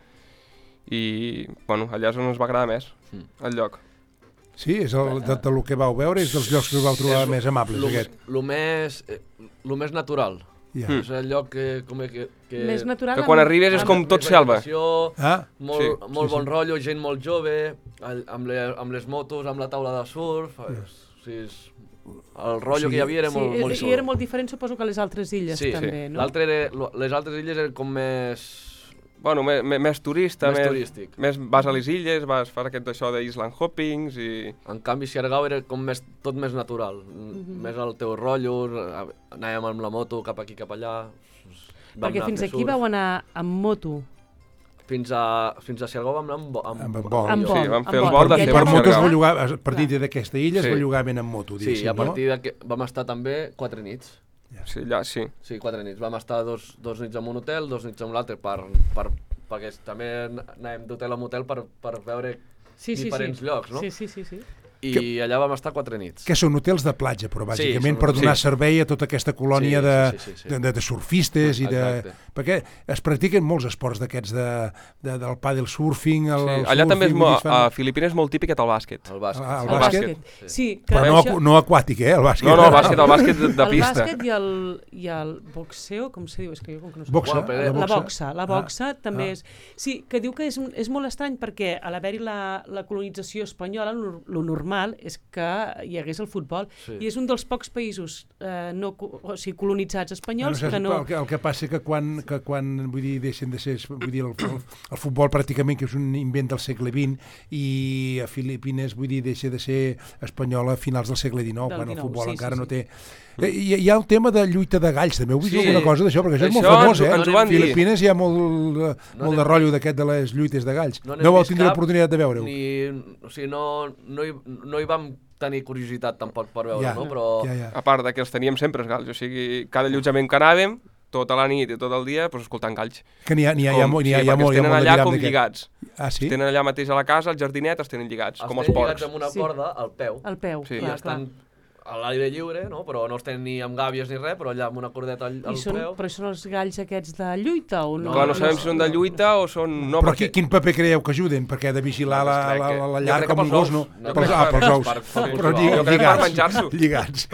i, bueno, allà és on ens va agradar més, Mm. el lloc. sí, és el, de, de lo que vau veure, és dels llocs que us vau trobar És més amables, lo, aquest. lo més, eh, lo més natural. Ja. Mm. És el lloc que... Com que, que Més natural... Que amb- quan arribes és amb- com tot selva. vegetació, Ah, Molt, Sí, molt sí, bon sí. rotllo, gent molt jove, el, amb, le, amb les motos, amb la taula de surf, Ja. és, o sigui, és, el rotllo sigui, que hi havia era Sí, molt, molt i xulo. era molt diferent, suposo, que les altres illes, sí, també, sí. no? L'altre era, lo- les altres illes eren com més, Bueno, més, més turista, més més, turístic. més vas a les illes, vas, fas aquest això d'island hoppings i... En canvi, Siargao era com més, tot més natural, Mhm. més el teu rotllo, anàvem amb la moto cap aquí, cap allà. Vam Perquè anar a fins fer aquí surf. vau anar amb moto. Fins a, fins a Siargao vam anar amb, bo- amb, Amb vol. Amb Sí, vol, vam amb fer el vol. vol de I fer allà per Cebú, moto es Siargao. va llogar, a partir d'aquesta illa es Sí. va llogar ben amb moto, Sí, diguéssim, i a no? partir de que vam estar també quatre nits. Sí, allà, sí. Sí, quatre nits. Vam estar dos, dos nits en un hotel, dos nits en l'altre, per, per, perquè també anàvem d'hotel en hotel per, per veure Sí, sí, diferents sí. llocs, no? Sí, sí, sí, sí. I allà vam estar quatre nits. Que són hotels de platja, però bàsicament són per hotels- donar sí. servei a tota aquesta colònia Sí, de, sí, sí, sí, sí. de, de, de surfistes i de... Exacte. Perquè es practiquen molts esports d'aquests de, de, del paddle surfing, el, sí. el Allà també és, surfing, mo, vull dir, es fan- a Filipines és molt típic el bàsquet. El bàsquet. Ah, el El bàsquet? bàsquet. Sí, que Però no, això- aqu- no aquàtic, eh, el bàsquet. No, no, el bàsquet, el bàsquet de, de el pista. bàsquet i el, i el boxeo, com se diu? És que jo com que no sé. Boxa, Bueno, però- La boxa. boxa, la boxa Ah, també ah. és... Sí, que diu que és, un- és molt estrany perquè a l'haver-hi la, la colonització espanyola, lo, lo normal és que hi hagués el futbol. Sí. I és un dels pocs països eh, no, co- o sigui, colonitzats espanyols Bueno, que saps, no... el, que, el que passa que quan, que quan vull dir, deixen de ser... Vull dir, el, el, el futbol pràcticament que és un invent del segle vint i a Filipines, vull dir, deixa de ser espanyola a finals del segle dinou, Del quan el dinou, futbol sí, encara sí, no sí. té... Eh, Hi, hi ha un tema de lluita de galls, també. Heu vist Sí. alguna cosa d'això? Perquè això és molt Això famós, ens- eh? ens ho van dir. Filipines hi ha molt, molt n'hem- de rotllo d'aquest de les lluites de galls. No No, n'hem no vau vist tindre cap, l'oportunitat de veure-ho? Ni, o sigui, no, no, hi, no hi vam tenir curiositat tampoc per veure, Ja, no? Però ja, ja. A part de que els teníem sempre els galls, o sigui, cada allotjament que anàvem, tota la nit i tot el dia, doncs, escoltant galls. Que n'hi ha, n'hi ha, hi ha, Com- molt- n'hi ha, sí, hi ha perquè molt, els hi ha tenen molt de allà lligam com d'aquest. lligats. Ah, sí? Els tenen allà mateix a la casa, al jardinet, els tenen lligats, com els tenen porcs. lligats amb una Sí. corda al peu. Al peu, Sí. I clar, clar. estan a l'aire lliure, no? Però no els tenen ni amb gàbies ni res, però allà amb una cordeta al, al I són, peu. però són els galls aquests de lluita o no? Clar, no sabem si són de lluita o són... No, Però perquè... qui, quin paper creieu que ajuden? Perquè de vigilar la, la, la, la Jo llar crec que com un pels gos, no? ous. Jo Pels, crec ah, que pels per- ous. per- per- Però jo lli- crec que per lligats. menjar-s'ho. Lligats. Per,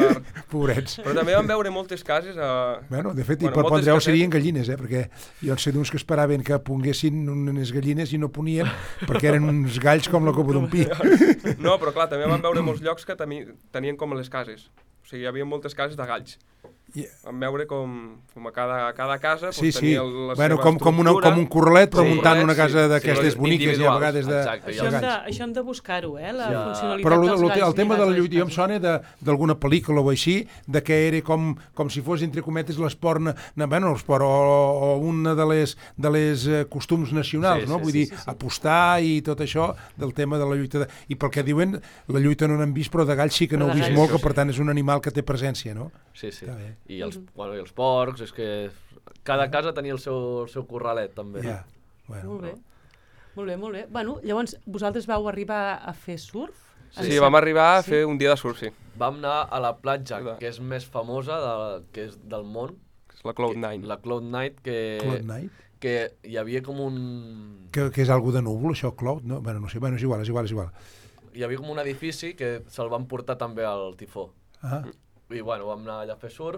Pobrets. Però també vam veure moltes cases a... Bueno, de fet, Bueno, i per moltes pondreu casetes. serien gallines, eh? Perquè jo en sé d'uns que esperaven que ponguessin unes gallines i no ponien, perquè eren uns galls com la copa d'un pi. No, però clar, també vam veure molts llocs que teni, tenien com les cases. O sigui, hi havia moltes cases de galls. Yeah. Vam veure com, com a cada, cada casa Sí, doncs, sí. tenia la Bueno, seva com, com, una, estructura. com un corralet, però Sí, muntant una corralet, casa sí, d'aquestes sí, boniques i a individuals, vegades de, exacte, de Això hem, de, galls. això hem de buscar-ho, eh? La Ja. funcionalitat Però el, dels el, galls el tema de la lligats a les lluita, jo em cases. sona de- d'alguna pel·lícula o així, de que era com, com si fos, entre cometes, l'esport, na- na- bueno, l'esport o, o una de les, de les eh, costums nacionals, Sí, no? sí, Vull sí, dir, sí, sí. apostar i tot això del tema de la lluita. De... I pel que diuen, la lluita no n'han vist, però de galls sí que Però no heu de vist galls molt, sí, que per sí. tant és un animal que té presència, no? Sí, sí. Està bé. I els, bueno, i els porcs, és que cada casa tenia el seu, el seu corralet, també. Ja, bueno. Molt bé. Molt bé, molt bé. Bueno, llavors, vosaltres vau arribar a fer surf? Sí, vam arribar a fer un dia de surf, sí. Vam anar a la platja, Exacte. que és més famosa, de, que és del món, Que és la Cloud que- Nine. la Cloud Night, que, Cloud Night? que hi havia com un... Que, que és algú de núvol, això, Cloud? No? Bueno, no sé, bueno, és igual, és igual, és igual. Hi havia com un edifici que se'l van portar també al tifó. Ah, I bueno, vam anar allà a fer surf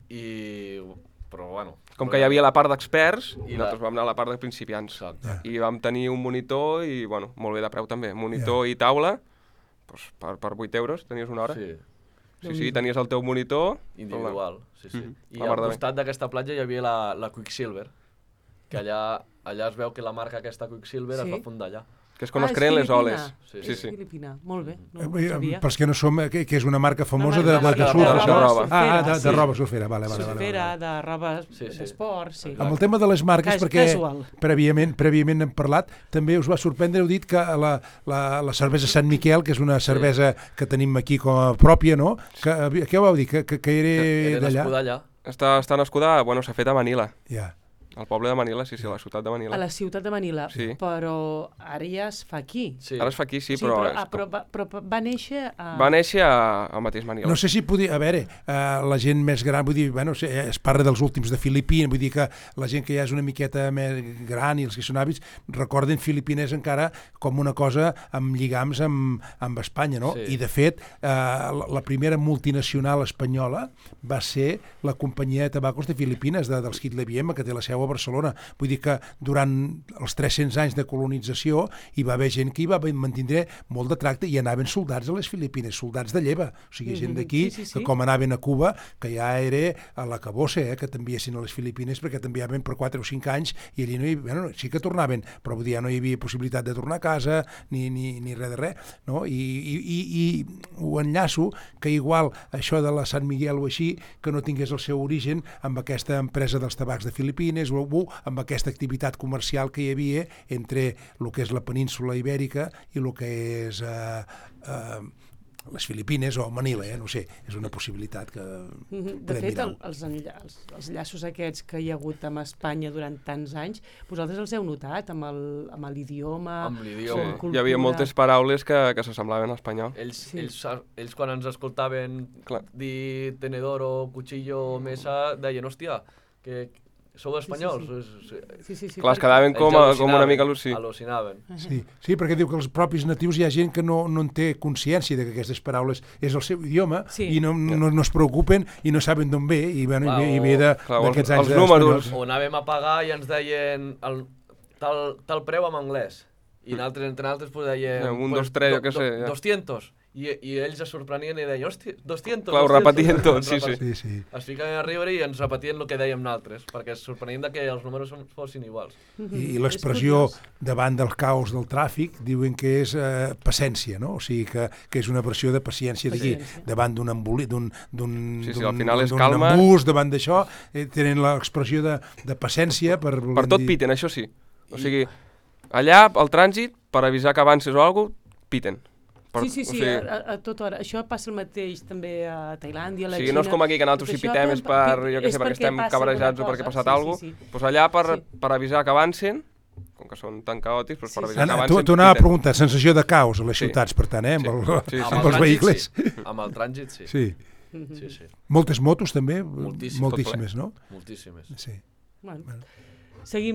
i... Però bueno... Com que hi havia la part d'experts, I i la- nosaltres vam anar a la part de principiants. Exacte. ja. I vam tenir un monitor i, bueno, molt bé de preu també. Monitor i taula, doncs per, per vuit euros tenies una hora. Sí, Sí, sí, tenies el teu monitor. individual, sí, sí. Mhm. I La al mar de bé. costat d'aquesta platja hi havia la, la Quicksilver, que allà, allà es veu que la marca aquesta Quicksilver Sí. es va fundar allà. Que és quan Ah, es és creen les filipina. oles. Sí, Sí, És sí. filipina. Molt bé, no, Eh, no eh, sabia. Pels que no som, eh, que, que és una marca famosa de, Una de, marca de, de surf, roba, això? de roba. Ah, de, de Sí. roba surfera, vale, vale, vale. Surfera, vale. de roba Sí, sí. d'esport, sí. Amb el tema de les marques, Cas- perquè casual. prèviament, prèviament hem parlat, també us va sorprendre, heu dit que la, la, la cervesa Sant Miquel, que és una cervesa que tenim aquí com a pròpia, no? Que, havia- què vau dir? Que, que, que era Era d'allà? nascuda allà. Està, està nascuda, bueno, s'ha fet a Manila. Ja. Al poble de Manila, sí, sí, a la ciutat de Manila. A la ciutat de Manila, Sí. però ara ja es fa aquí. Sí. Ara es fa aquí, sí, Sí, però, però, és ah, com- però, va, però va néixer a... va néixer a, al mateix Manila. No sé si podia... A veure, eh, la gent més gran, vull dir, bueno, se- es parla dels últims de Filipines, vull dir que la gent que ja és una miqueta més gran i els que són hàbits recorden Filipines encara com una cosa amb lligams amb, amb Espanya, no? Sí. I, de fet, eh, la, la primera multinacional espanyola va ser la companyia de tabacos de Filipines, de, dels Hitler Biema, que té la seu a Barcelona. Vull dir que durant els tres-cents anys de colonització hi va haver gent que hi va mantindre molt de tracte i anaven soldats a les Filipines, soldats de lleva. O sigui, gent Mhm, d'aquí, sí, sí, sí. que com anaven a Cuba, que ja era a la cabossa, eh, que t'enviessin a les Filipines, perquè t'enviaven per quatre o cinc anys i allí no hi, bueno, sí que tornaven, però vull dir, ja no hi havia possibilitat de tornar a casa ni, ni, ni res de res, no? I, i, i, i ho enllaço que igual això de la Sant Miguel o així, que no tingués el seu origen amb aquesta empresa dels tabacs de Filipines o, o amb aquesta activitat comercial que hi havia entre el que és la península ibèrica i el que és eh, eh, les Filipines o Manila, eh? No sé, és una possibilitat que Mhm. De podem fet, mirar. el, els, enlla els, els llaços aquests que hi ha hagut amb Espanya durant tants anys, vosaltres els heu notat amb el- amb l'idioma? Amb Sí. l'idioma. cultura. Hi havia moltes paraules que, que s'assemblaven a espanyol. Ells, Sí. ells, ells quan ens escoltaven Clar. dir tenedor o cuchillo o mesa, deien, hòstia, que sou espanyols. sí. És- és- Sí, sí, sí. Clar, es perquè- quedaven com, Ells a, com una al·lucinaven, mica... al·luci- Al·lucinaven. Sí, sí, perquè diu que els propis natius hi ha gent que no, no en té consciència de que aquestes paraules és el seu idioma Sí. i no, no, no es preocupen i no saben d'on ve i, bueno, Clar, i ve, i ve de- clar, d'aquests els- anys els números. d'espanyols. O anàvem a pagar i ens deien el, tal, tal preu en anglès. I nosaltres, entre altres, pues, deien... Eh, un, pues, dos, tres, do- jo què do- sé, ja. doscientos. I, I ells es sorprenien i deien, hòstia, doscientos. Clar, ho doscientos. repetien tot, sí, sí. Sí, sí. Es ficaven a riure i ens repetien el que dèiem nosaltres, perquè es sorprenien de que els números són- fossin iguals. Mhm. I, i És l'expressió curiós. davant del caos del tràfic diuen que és eh, paciència, no? O sigui, que, que és una versió de paciència d'aquí, Paciència. davant d'un emboli, d'un d'un Sí, sí, d'un- al final és d'un calma. embús, davant d'això, eh, tenen l'expressió de, de paciència per... Per volem tot dir- piten, això sí. O sigui, allà, al trànsit, per avisar que avances o alguna cosa, piten. Per, Sí, sí, sí, o sigui, a, a tota hora. Això passa el mateix també a Tailàndia, a la o sigui, Xina... no és com aquí que nosaltres Tot si això pitem per- és per, pi- jo què és sé, perquè perquè estem passa cabrejats o alguna perquè ha cosa, passat sí, alguna sí, cosa. sí. Doncs allà per, Sí. per avisar que avancen, com que són tan caòtics, doncs per Sí, sí. avisar que Anna, avancen, tu, tu anava a piten. preguntar, sensació de caos a les Sí. ciutats, per tant, eh, amb, Sí. el, Sí, sí. amb, Amb els el vehicles. trànsit, sí. Amb el trànsit, sí. Sí. Mhm. Sí, sí. Moltes motos també, Moltíssim, moltíssimes, no? Moltíssimes. Sí. Bueno. Seguim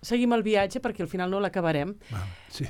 seguim el viatge perquè al final no l'acabarem. Val, sí.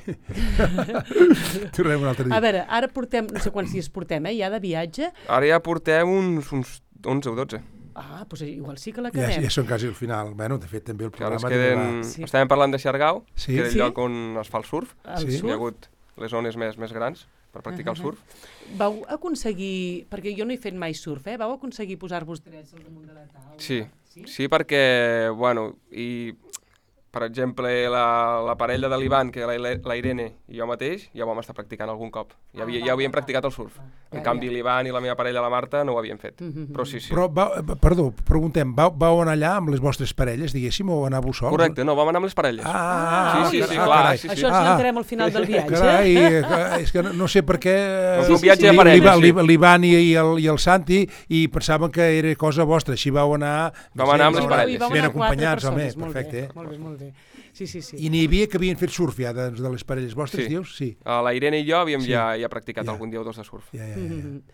Tornem un altre dia. A veure, ara portem, no sé quants dies portem, eh, ja de viatge. Ara ja portem uns, uns onze o dotze. Ah, doncs igual sí que Ja, l'acabem. ja són quasi al final. Bueno, de fet, també el Que ara programa... es queden... també Sí. Estàvem parlant de Xargau, Sí. que és el Sí? lloc on es fa el surf. El Sí. surf. Hi ha hagut les zones més, més grans per practicar Uh-huh. el surf. Vau aconseguir, perquè jo no he fet mai surf, eh? Vau aconseguir posar-vos drets al damunt de la taula? Sí, Sí? sí perquè, bueno, i per exemple, la, la parella de l'Ivan, que la, la Irene i jo mateix, ja ho vam estar practicant algun cop. Ja, havia, Ah, ja va, havíem va, practicat va. el surf. Va. En Ja, canvi, ja. l'Ivan i la meva parella, la Marta, no ho havien fet. Mhm. Però sí, sí. Però, va, perdó, preguntem, vau, vau anar allà amb les vostres parelles, diguéssim, o anàveu sols? Correcte, no, vam anar amb les parelles. Ah, Sí, sí, ah, sí, ah, clar, carai. sí, sí. Això ens Ah, n'entrarem al final del viatge. Carai, eh, és que no, no sé per què... És eh, un viatge de l'I- parelles, l'Ivan- sí. L'Ivan i, i, el, i el Santi, i pensaven que era cosa vostra, així vau anar... Vam anar amb les Sí, parelles. i vau Ben anar quatre acompanyats, home, persones, molt perfecte. Bé, eh? molt bé, molt bé. Sí, sí, sí. I n'hi havia que havien fet surf ja, de, de les parelles vostres, Sí. dius? Sí. Uh, la Irene i jo havíem Sí. ja, ja practicat Ja. algun dia o dos de surf. Ja, ja, ja. Mhm.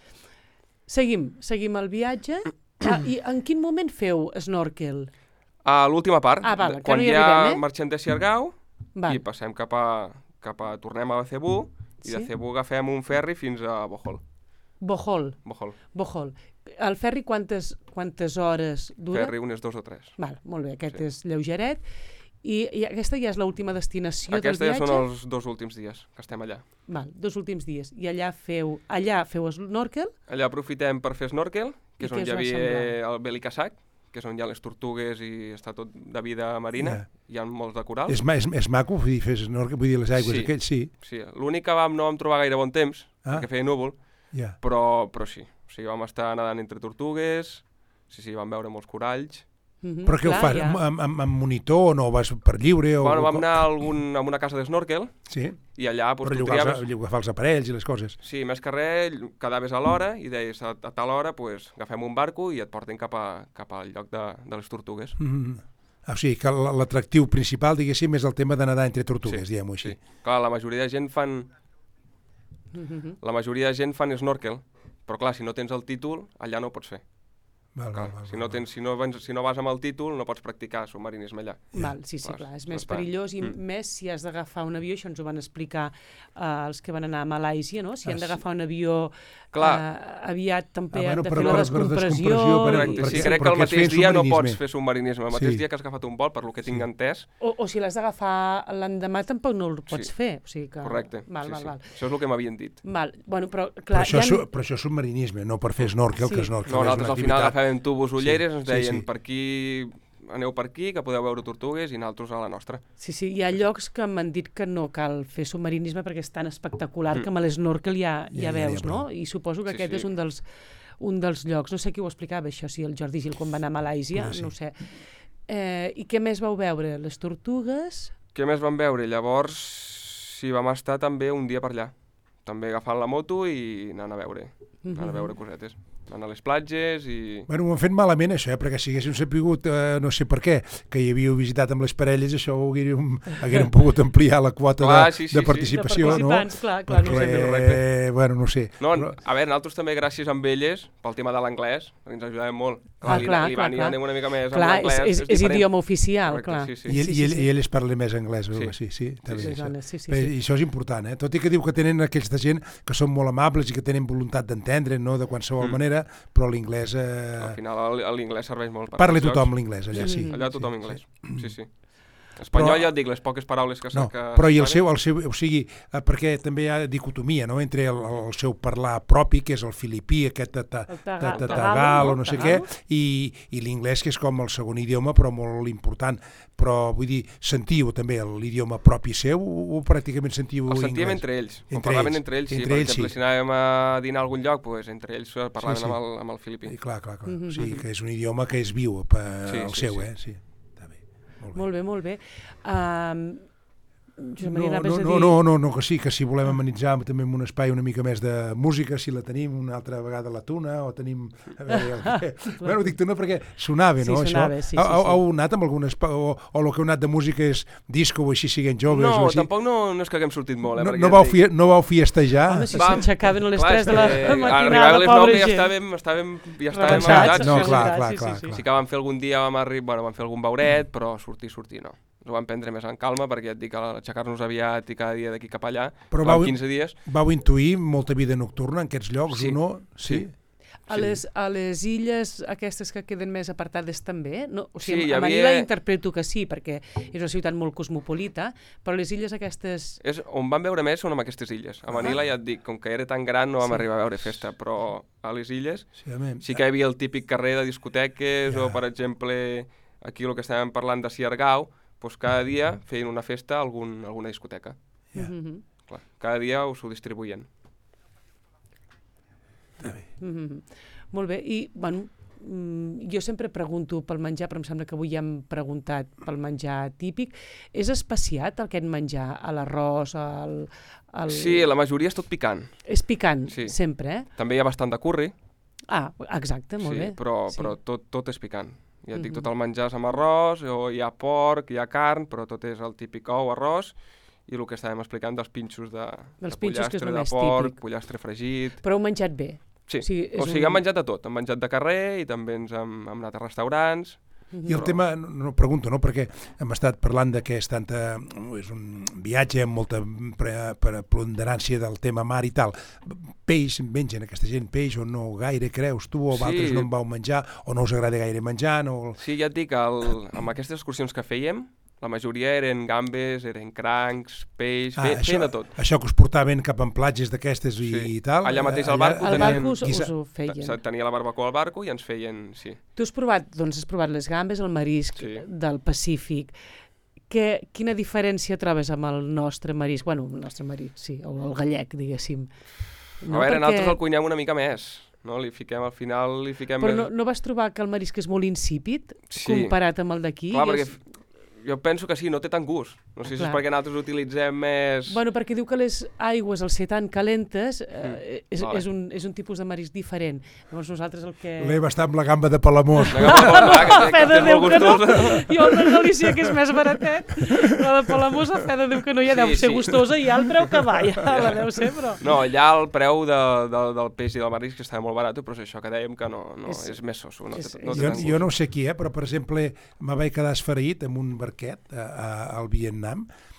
Seguim, seguim el viatge. Ah, I en quin moment feu snorkel? A l'última part, Ah, val, de- que quan no hi ja arribem, eh? marxem de Siargau Val. i passem cap a, cap a... tornem a Cebu, i de Sí? Cebu agafem un ferri fins a Bohol. Bohol, Bohol. Bohol. El ferri quantes, quantes hores dura? Ferri unes dos o tres. Val, molt bé, aquest Sí. és lleugeret. I, I aquesta ja és l'última destinació Aquests del ja viatge? són els dos últims dies que estem allà. Val, dos últims dies. I allà feu, allà feu snorkel? Allà aprofitem per fer snorkel, que I és què on us hi va havia semblar? el belicassac, que és on hi ha les tortugues i està tot de vida marina. Ja. Hi ha molts de corals. És, ma- és, és maco, vull dir, fes snorkel, vull dir, les aigües Sí. aquells, sí. Sí, l'únic que vam, no vam trobar gaire bon temps, Ah. perquè feia núvol, Ja. però, però sí. O sigui, vam estar nedant entre tortugues, sí, sí, vam veure molts coralls. Mhm, Però què ho clar, fas, ja. amb, amb, amb, amb monitor o no? Vas per lliure? O, Bueno, vam anar a, algun, a una casa d'esnorkel Sí, i allà pues, per tu llogar, triaves... els, agafar els aparells i les coses. Sí, més que res, quedaves a l'hora i deies a, a tal hora pues, agafem un barco i et porten cap, a, cap al lloc de, de les tortugues. Mm. O sigui, que l- l'atractiu principal, diguéssim, és el tema de nedar entre tortugues, Sí, diguem-ho així. Sí. Clar, la majoria de gent fan... Mhm. La majoria de gent fan snorkel, però clar, si no tens el títol, allà no ho pots fer. Val, Clar, val, val, si, no tens, si, no vens, si no vas amb el títol, no pots practicar submarinisme allà. Val, sí, sí, Clar, clar, és no més està. perillós i Mm. més si has d'agafar un avió, això ens ho van explicar uh, els que van anar a Malàisia, no? Si Ah, han sí. d'agafar un avió Clar. uh, aviat també Ah, han bueno, de per- fer la per- per descompressió. descompressió, per- i- Correcte, perquè- sí, crec que perquè el es feia mateix dia no submarinisme. pots fer submarinisme. El mateix Sí. dia que has agafat un vol, per lo que tinc entès, O, o si l'has d'agafar l'endemà tampoc no el pots Sí. fer. O sigui que... correcte. Val, sí, val, sí. val. Això és el que m'havien dit. Val, bueno, però Però clar, això, hi és ha... su- però això és submarinisme, no per fer snorkel, Sí. que snorkel No, és una nosaltres al final activitat... agafàvem tubos, ulleres, Sí, ens sí, deien sí. per aquí, aneu per aquí, que podeu veure tortugues, i nosaltres a la nostra. Sí, sí, hi ha llocs que m'han dit que no cal fer submarinisme perquè és tan espectacular Mm. que amb l'esnorkel ja, ja, Ja, ja veus, n'hi ha no? prou. I suposo que Sí, aquest sí. és un dels, un dels llocs. No sé qui ho explicava, això, si el Jordi Gil quan va anar a Malàisia, Potser sí. no ho sé. Eh, I què més vau veure? Les tortugues? Què més vam veure? Llavors, sí, vam estar també un dia per allà. També agafant la moto i anant a veure, anant a veure cosetes. Anant a les platges i... Bueno, ho han fet malament, això, eh? Perquè si haguéssim sapigut, eh, no sé per què, que hi havíeu visitat amb les parelles, això ho hauríem, haguérem pogut ampliar la quota Clar, de, sí, sí, de sí. participació, de no? participants, clar, clar, no ho sé. Correcte, Perquè, correcte. bueno, no sé. No, Però- a veure, nosaltres també, gràcies a elles, pel tema de l'anglès, ens ajudàvem molt. Ah, Li- clar, li clar, van clar. anem una mica més Clar, amb és, l'anglès, és, és diferent. idioma oficial, Correcte, clar. sí, sí. I, ell, Sí, i, sí, ell, sí. i elles parlen més anglès, Sí. sí, sí, sí, està Sí, bé, sí, això. dones, sí, sí, Bé, sí. I això és important, eh? Tot i que diu que tenen aquesta gent que són molt amables i que tenen voluntat d'entendre, no?, de qualsevol Mm. manera, però l'inglès... Eh... Al final el- l'inglès serveix molt. Per Parla aquests tothom llocs. l'inglès, allà, sí. Mm. Allà tothom Sí, anglès, sí, sí. Espanyol, Però- ja et dic, les poques paraules que... No, que però i el saben. seu, el seu, o sigui, eh, perquè també hi ha dicotomia, no?, entre el, el seu parlar propi, que és el filipí, aquest ta, ta, El ta, taga- ta, tagalo, tagal no? o no sé Tagalo? què, i, i l'inglès, que és com el segon idioma, però molt important. Però, vull dir, sentiu també l'idioma propi seu o, o pràcticament sentiu El sentíem anglès? entre ells, quan Entre parlaven ells. entre ells, sí, Entre per ells, exemple, sí. si anàvem a dinar a algun lloc, pues, entre ells eh, parlaven Sí, sí. amb, el, amb el filipí. I clar, clar, clar. Mhm. O sigui, que és un idioma que és viu, per, Sí, el sí, seu, sí. eh? Sí, està bé. Molt bé. Molt bé, molt bé. Um, Josep No, Maria, no, anaves a no, dir... no, no, no, que sí, que si volem amenitzar també amb un espai una mica més de música, si la tenim una altra vegada la tuna, o tenim... A veure, el que... bueno, dic tuna perquè sonava, Sí, no, sonava, això? sí, sí, Heu- sí. Heu anat amb algun espai, o, o el que heu anat de música és disco o així, siguent joves No, o així? tampoc no, no és que haguem sortit molt, eh? No, perquè no, ja vau, et dic, fie, no vau fiestejar? Home, si Vam- s'aixecaven a les clar, tres de la és que matinada, arribava a les pobra nou i ja gent. estàvem, estàvem, ja estàvem Rebentats, avançats. no, sí, clar, sí. clar, sí, clar, sí, clar. Sí que vam fer algun dia, vam, arri... bueno, vam fer algun beuret, però sortir, sortir no. ho vam prendre més en calma, perquè et dic que aixecar-nos aviat i cada dia d'aquí cap allà, Però clar, vau- quinze dies... Vau intuir molta vida nocturna en aquests llocs, Sí, o no? sí. A les, a les illes aquestes que queden més apartades també? No, o Sí, sigui, hi a havia- Manila interpreto que sí, perquè és una ciutat molt cosmopolita, però les illes aquestes... És, on vam veure més són amb aquestes illes. A Manila, ja et dic, com que era tan gran no vam Sí. arribar a veure festa, però a les illes Sí, home, sí que hi havia el típic carrer de discoteques, Ja. o per exemple, aquí el que estàvem parlant de Siargao, doncs cada dia feien una festa a algun, alguna discoteca. Ja. Mhm, Clar, cada dia us ho distribuïen. mhm. Molt bé, i bueno, mm, jo sempre pregunto pel menjar, però em sembla que avui ja hem preguntat pel menjar típic. És especiat aquest menjar, a l'arròs, al... al... Sí, la majoria és tot picant. És picant, Sí. sempre, eh? També hi ha bastant de curri, Ah, exacte, molt sí, bé. però, Sí. però tot, tot és picant. Ja et dic, Mhm. tot el menjar és amb arròs, o hi ha porc, hi ha carn, però tot és el típic ou, arròs, i el que estàvem explicant dels pinxos de, Dels de pinxos, que és pollastre, el de més porc, típic. pollastre fregit... Però heu menjat bé. Sí, O sigui, és o sigui, un- hem menjat de tot. Hem menjat de carrer i també ens hem, hem anat a restaurants. I el tema, no, no pregunto, no? Perquè hem estat parlant de que és tanta... És un viatge amb molta pre, preponderància del tema mar i tal. Peix, mengen aquesta gent peix o no gaire, creus tu? O Sí. vosaltres no en vau menjar? O no us agrada gaire menjar? No... Sí, ja et dic, el, amb aquestes excursions que fèiem, la majoria eren gambes, eren crancs, peix, ah, fe, això, feien de tot. això que us portaven cap en platges d'aquestes i, Sí. i tal? Allà mateix eh, al barco Al tenien- barco us, guisa- us ho feien. Se- Tenia la barbacoa al barco i ens feien... Sí. Tu has provat, doncs has provat les gambes, el marisc Sí. del Pacífic. Que, quina diferència trobes amb el nostre marisc? Bueno, el nostre marisc, sí, o el gallec, diguéssim. No, a veure, nosaltres el cuinem una mica més. No? Li fiquem, al final li fiquem... Però més... no, no vas trobar que el marisc és molt insípid Sí. comparat amb el d'aquí? Clar, I perquè és... jo penso que sí, no té tant gust. No sé si Clar. és perquè nosaltres utilitzem més... Bueno, perquè diu que les aigües, al ser tan calentes, eh, és, vale. és, un, és un tipus de marisc diferent. Llavors nosaltres el que... L'Eva està amb la gamba de Palamós. La gamba de Palamós, A fe de que és Déu molt que no. gustosa. Jo el de Galícia, que és més baratet. La de Palamós, a fe de Déu que no. Ja Sí, deu ser sí. gustosa i ja el preu que va. Ja la deu ser, però... No, allà el preu de, de, del peix i del marisc estava molt barat, però és això que dèiem que no, no És- és, és més soso. No és- té, no té Jo, tant gust. jo no sé qui, eh, però per exemple me vaig quedar esfereït amb un barquet a, a, al Vietnam.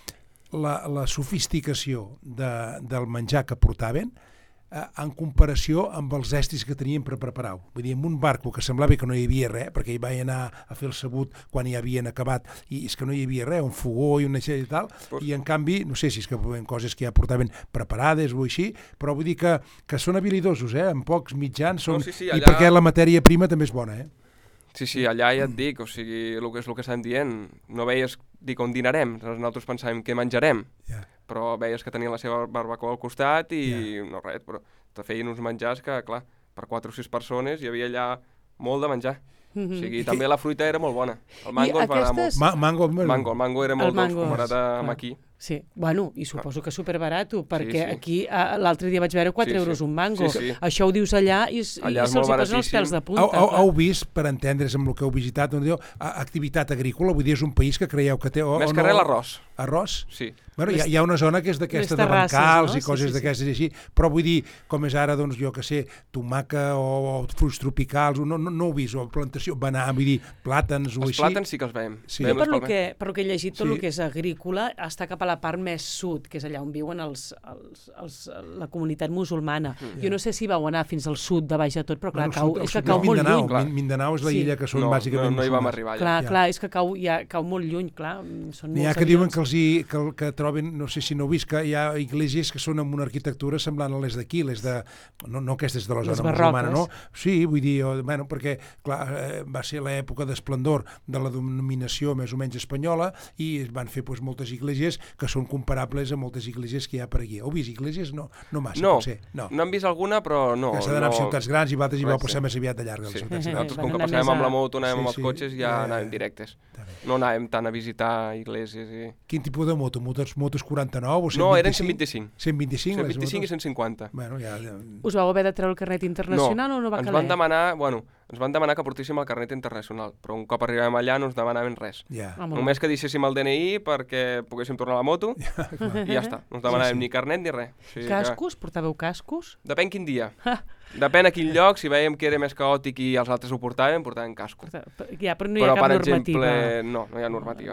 La, la sofisticació de, del menjar que portaven eh, en comparació amb els estris que tenien per preparar-ho. Vull dir, en un barco que semblava que no hi havia res, perquè hi vaig anar a fer el sabut quan hi havien acabat, i és que no hi havia res, un fogó i una sèrie i tal, i en canvi, no sé si és que eren coses que ja portaven preparades o així, però vull dir que, que són habilidosos, eh? En pocs mitjans són... No, sí, sí, I allà- perquè la matèria prima també és bona, eh? Sí, sí, allà ja et dic, o sigui, el que és el que estem dient, no veies, dic, on dinarem, nosaltres pensàvem què menjarem, Ja. però veies que tenien la seva barbacoa al costat i no res, però te feien uns menjars que, clar, per quatre o sis persones hi havia allà molt de menjar. Mhm. O sigui, també la fruita era molt bona. El mango ens va agradar aquestes- molt. Ma mango, Mango, el mango era molt El dolç mango, comparat a- amb clar. aquí. Sí, bueno, i suposo que superbarato, perquè sí. aquí a- l'altre dia vaig veure quatre Sí, sí. euros un mango. Sí, sí. Això ho dius allà i, s- Allà i és se'ls molt hi posen els baratíssim. pèls de punta. Heu, heu, clar. heu vist, per entendre's amb el que heu visitat, on diu, a- activitat agrícola, vull dir, és un país que creieu que té... O, Més o que no, res l'arròs. Arròs? Sí. Bueno, hi, ha, Les- hi ha una zona que és d'aquesta les de terrasses, bancals no? i Sí, coses sí, sí. d'aquestes i així, però vull dir, com és ara, doncs, jo que sé, tomaca o, o fruits tropicals, no, no, no ho he vist, o plantació, banà, vull dir, plàtans o Els així. plàtans sí que els veiem. Sí. Veiem Jo, per les lo palmeres. que, per lo que he llegit, tot Sí. el que és agrícola està cap a la part més sud, que és allà on viuen els, els, els, la comunitat musulmana. Mm. Jo no sé si vau anar fins al sud de baix de tot, però clar, Bueno, cau, sud- és que sud cau molt Mindanao. lluny. Clar. Min- Mindanao és la Sí. illa que són No, bàsicament no, no hi vam musulmans. arribar allà. Clar, Ja. clar, és que cau, ja, cau molt lluny, clar. Són N'hi ha molts que diuen avions. que, els hi, que, que troben, no sé si no heu vist, que hi ha iglesias que són amb una arquitectura semblant a les d'aquí, les de... No, no aquestes de la Les zona musulmana, no? barroques. Sí, vull dir, o, bueno, perquè clar, eh, va ser l'època d'esplendor de la dominació més o menys espanyola i es van fer pues, moltes iglesias que són comparables a moltes iglesias que hi ha per aquí. Heu vist iglesias? No, no massa, No, potser. No, no hem vist alguna, però no. que s'ha d'anar no... a ciutats grans i vosaltres hi vau Res, passar sí. més aviat de llarga. a les Sí. ciutats grans. Nosaltres, Van com que anar passàvem més amb a- la moto, anàvem Sí, amb els sí. cotxes, ja Ja, anàvem ja. directes. Està bé. No anàvem tant a visitar iglesias i... Quin tipus de moto? Motos, motos quaranta-nou o cent vint-i-cinc? No, eren cent vint-i-cinc. cent vint-i-cinc? cent les vint-i-cinc i motos? cent cinquanta. Bueno, ja, ja... Us vau haver de treure el carnet internacional o no va ens caler? van demanar, bueno, ens van demanar que portéssim el carnet internacional, però un cop arribàvem allà no ens demanaven res. ja. Ah, molt bé. Només que deixéssim el D N I perquè poguéssim tornar a la moto i ja està. No ens demanàvem ni carnet ni res. O sigui que- Cascos? Portàveu cascos? Depèn quin dia. Depèn a quin lloc, si veiem que era més caòtic i els altres ho portaven, portaven casco. Porta- Ja, però no hi Però, ha cap per normativa. exemple, no, no hi ha normativa. No, no, no.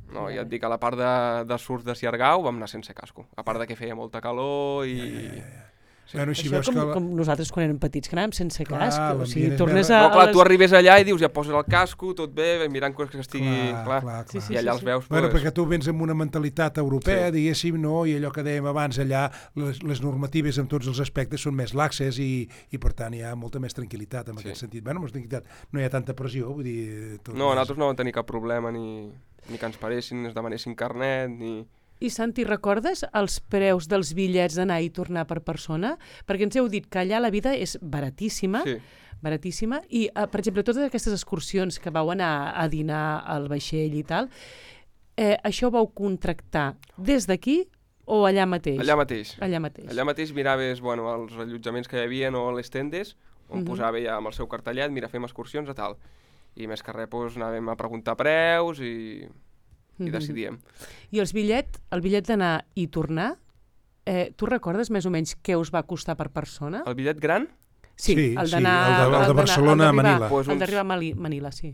No, ja et dic, a la part de, de surf de Siargau vam anar sense casco. A part de que feia molta calor i... Ja, ja, ja. Sí. Bueno, si Això veus com, que la... com nosaltres quan érem petits, que anàvem sense Clar, casc. O l'ambient sigui, és tornes més- a... No, clar, a tu arribes allà i dius, ja poses el casco, tot bé, mirant que estigui... Clar, Clar, clar, Sí, clar. sí, I allà sí, els veus... Bueno, pues, perquè tu vens amb una mentalitat europea, Sí. diguéssim, no? I allò que dèiem abans, allà les, les normatives en tots els aspectes són més laxes i, i per tant hi ha molta més tranquil·litat en Sí. aquest sentit. Bueno, més tranquil·litat, no hi ha tanta pressió, vull dir... Tot No, més- nosaltres no vam tenir cap problema, ni, ni que ens paressin, ni ens demanessin carnet, ni... I Santi, recordes els preus dels bitllets d'anar i tornar per persona? Perquè ens heu dit que allà la vida és baratíssima, Sí. baratíssima, i, eh, per exemple, totes aquestes excursions que vau anar a dinar al vaixell i tal, eh, això ho vau contractar des d'aquí o allà mateix? Allà mateix. Allà mateix. Allà mateix miraves bueno, els allotjaments que hi havia o les tendes, on Mhm. posava ja amb el seu cartellet, mira, fem excursions a tal. I més que res, doncs, anàvem a preguntar preus i, i Mhm. decidíem. I els bitllet, el bitllet d'anar i tornar, eh, tu recordes més o menys què us va costar per persona? El bitllet gran, Sí, Sí, el sí, d'anar... el de- el de d'anar- Barcelona a d'arribar- Manila. Pues El uns- d'arribar a Mali- Manila, sí.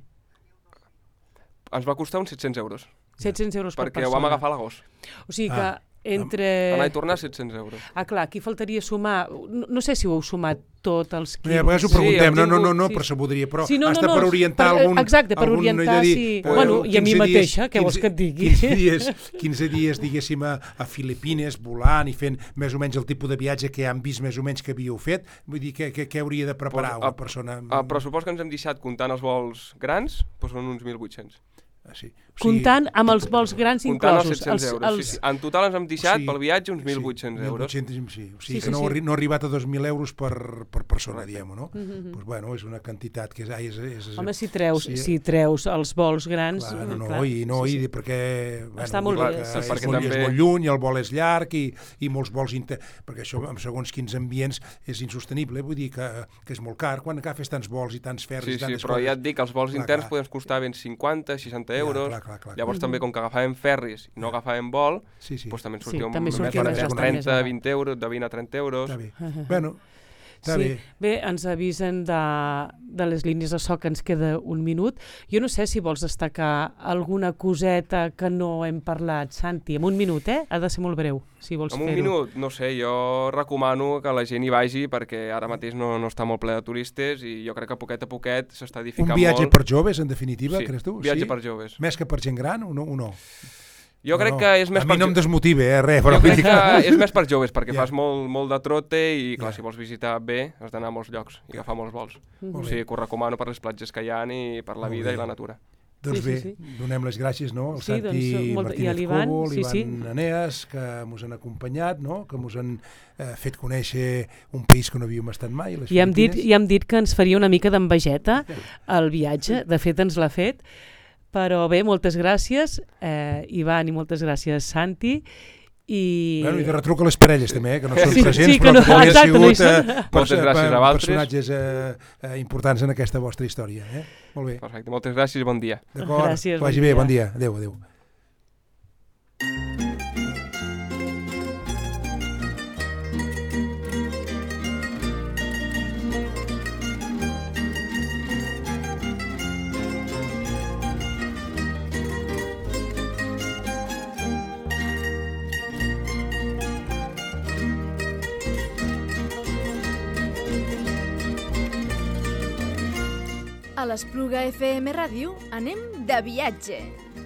ens va costar uns set-cents euros, set-cents euros per perquè persona. ho vam agafar a l'agost. O sigui que Ah, entre... Anar i tornar, set-cents euros. Ah, clar, aquí faltaria sumar... No, no sé si ho heu sumat tot els No, i a vegades ho Sí, preguntem, hem no, no, no, tingut- no sí. per saber, però Sí, no, no, hasta no, per orientar per- algun... exacte, per algun, orientar, allò de dir, sí. eh, Bueno, i a mi quinze mateixa, què vols que et digui? quinze dies, quinze dies, diguéssim, a, a Filipines, volant i fent més o menys el tipus de viatge que han vist més o menys que havíeu fet, vull dir, què, què, què hauria de preparar Pues, una a- persona? El pressupost que ens hem deixat comptant els vols grans doncs són uns mil vuit-cents. Ah, sí. O sigui, Comptant amb els vols grans Comptant els inclosos. set-cents euros. Sí, sí. En total ens hem deixat O sigui, pel viatge uns sí, mil vuit-cents euros. mil vuit-cents, sí. O sigui, Sí, que sí, no, sí. arri- no ha arribat a dos mil euros per, per persona, diguem-ho, no? Mhm. Pues, bueno, és una quantitat que és... Ai, és, és, és Home, si treus, sí. si treus els vols grans... Clar, no, no, clar, i no, sí, i sí. perquè... Bueno, Està molt vull bé, dir sí, que sí, és, sí. molt, Perquè és també- molt lluny, el vol és llarg i, i molts vols... Inter... Perquè això, en segons quins ambients, és insostenible, vull dir que, que és molt car quan agafes tants vols i tants ferris Sí, i sí, tantes però coses. ja et dic que els vols Clar, interns clar. poden costar ben cinquanta, seixanta euros. clar, clar, clar. Llavors Mhm. també, com que agafàvem ferris i no agafàvem vol, Sí, sí, doncs també ens Sí, sortia un també més sortia barat, més bastant més trenta, barat. vint euros, de vint a trenta euros. està bé. Bueno, està Sí. bé. Bé, ens avisen de, de les línies de so que ens queda un minut. Jo no sé si vols destacar alguna coseta que no hem parlat, Santi. En un minut, eh? Ha de ser molt breu, si vols En fer-ho. un minut, no sé, jo recomano que la gent hi vagi perquè ara mateix no, no està molt ple de turistes i jo crec que poquet a poquet s'està Un edificant viatge molt. per joves, en definitiva, sí, creus tu? viatge sí? per joves. Més que per gent gran o no? O no? Jo crec no. que és més A per mi no em jo- desmotiva, eh, res, Jo però... crec que és més per joves, perquè Ja. fas molt, molt de trote i, clar, Ja. si vols visitar bé, has d'anar a molts llocs i agafar molts vols. Molt O bé. sigui, que ho recomano per les platges que hi ha i per la Molt vida bé. i la natura. Doncs Sí, bé, sí, donem les gràcies, no? Al Sí, Santi doncs, molt- i a Martínez l'Ivan, Cobo, sí, l'Ivan sí. Eneas, que mos han acompanyat, no? Que mos han eh, fet conèixer un país que no havíem estat mai, les I hem, dit, Filipines. I hem dit que ens faria una mica d'envegeta el viatge, de fet ens l'ha fet, però bé, moltes gràcies, eh, Ivan, i moltes gràcies, Santi, i... Bueno, i de retruc a les parelles també, eh, que no són Sí, presents, sí, que però no- que també han exacte, no hi sigut són. eh, Moltes gràcies a vosaltres. personatges eh, eh, importants en aquesta vostra història. Eh? Molt bé, Perfecte, moltes gràcies i bon dia. d'acord. Gràcies, Que vagi bon bé, dia. bon dia. Adéu, adéu. A l'Espluga F M Ràdio anem de viatge.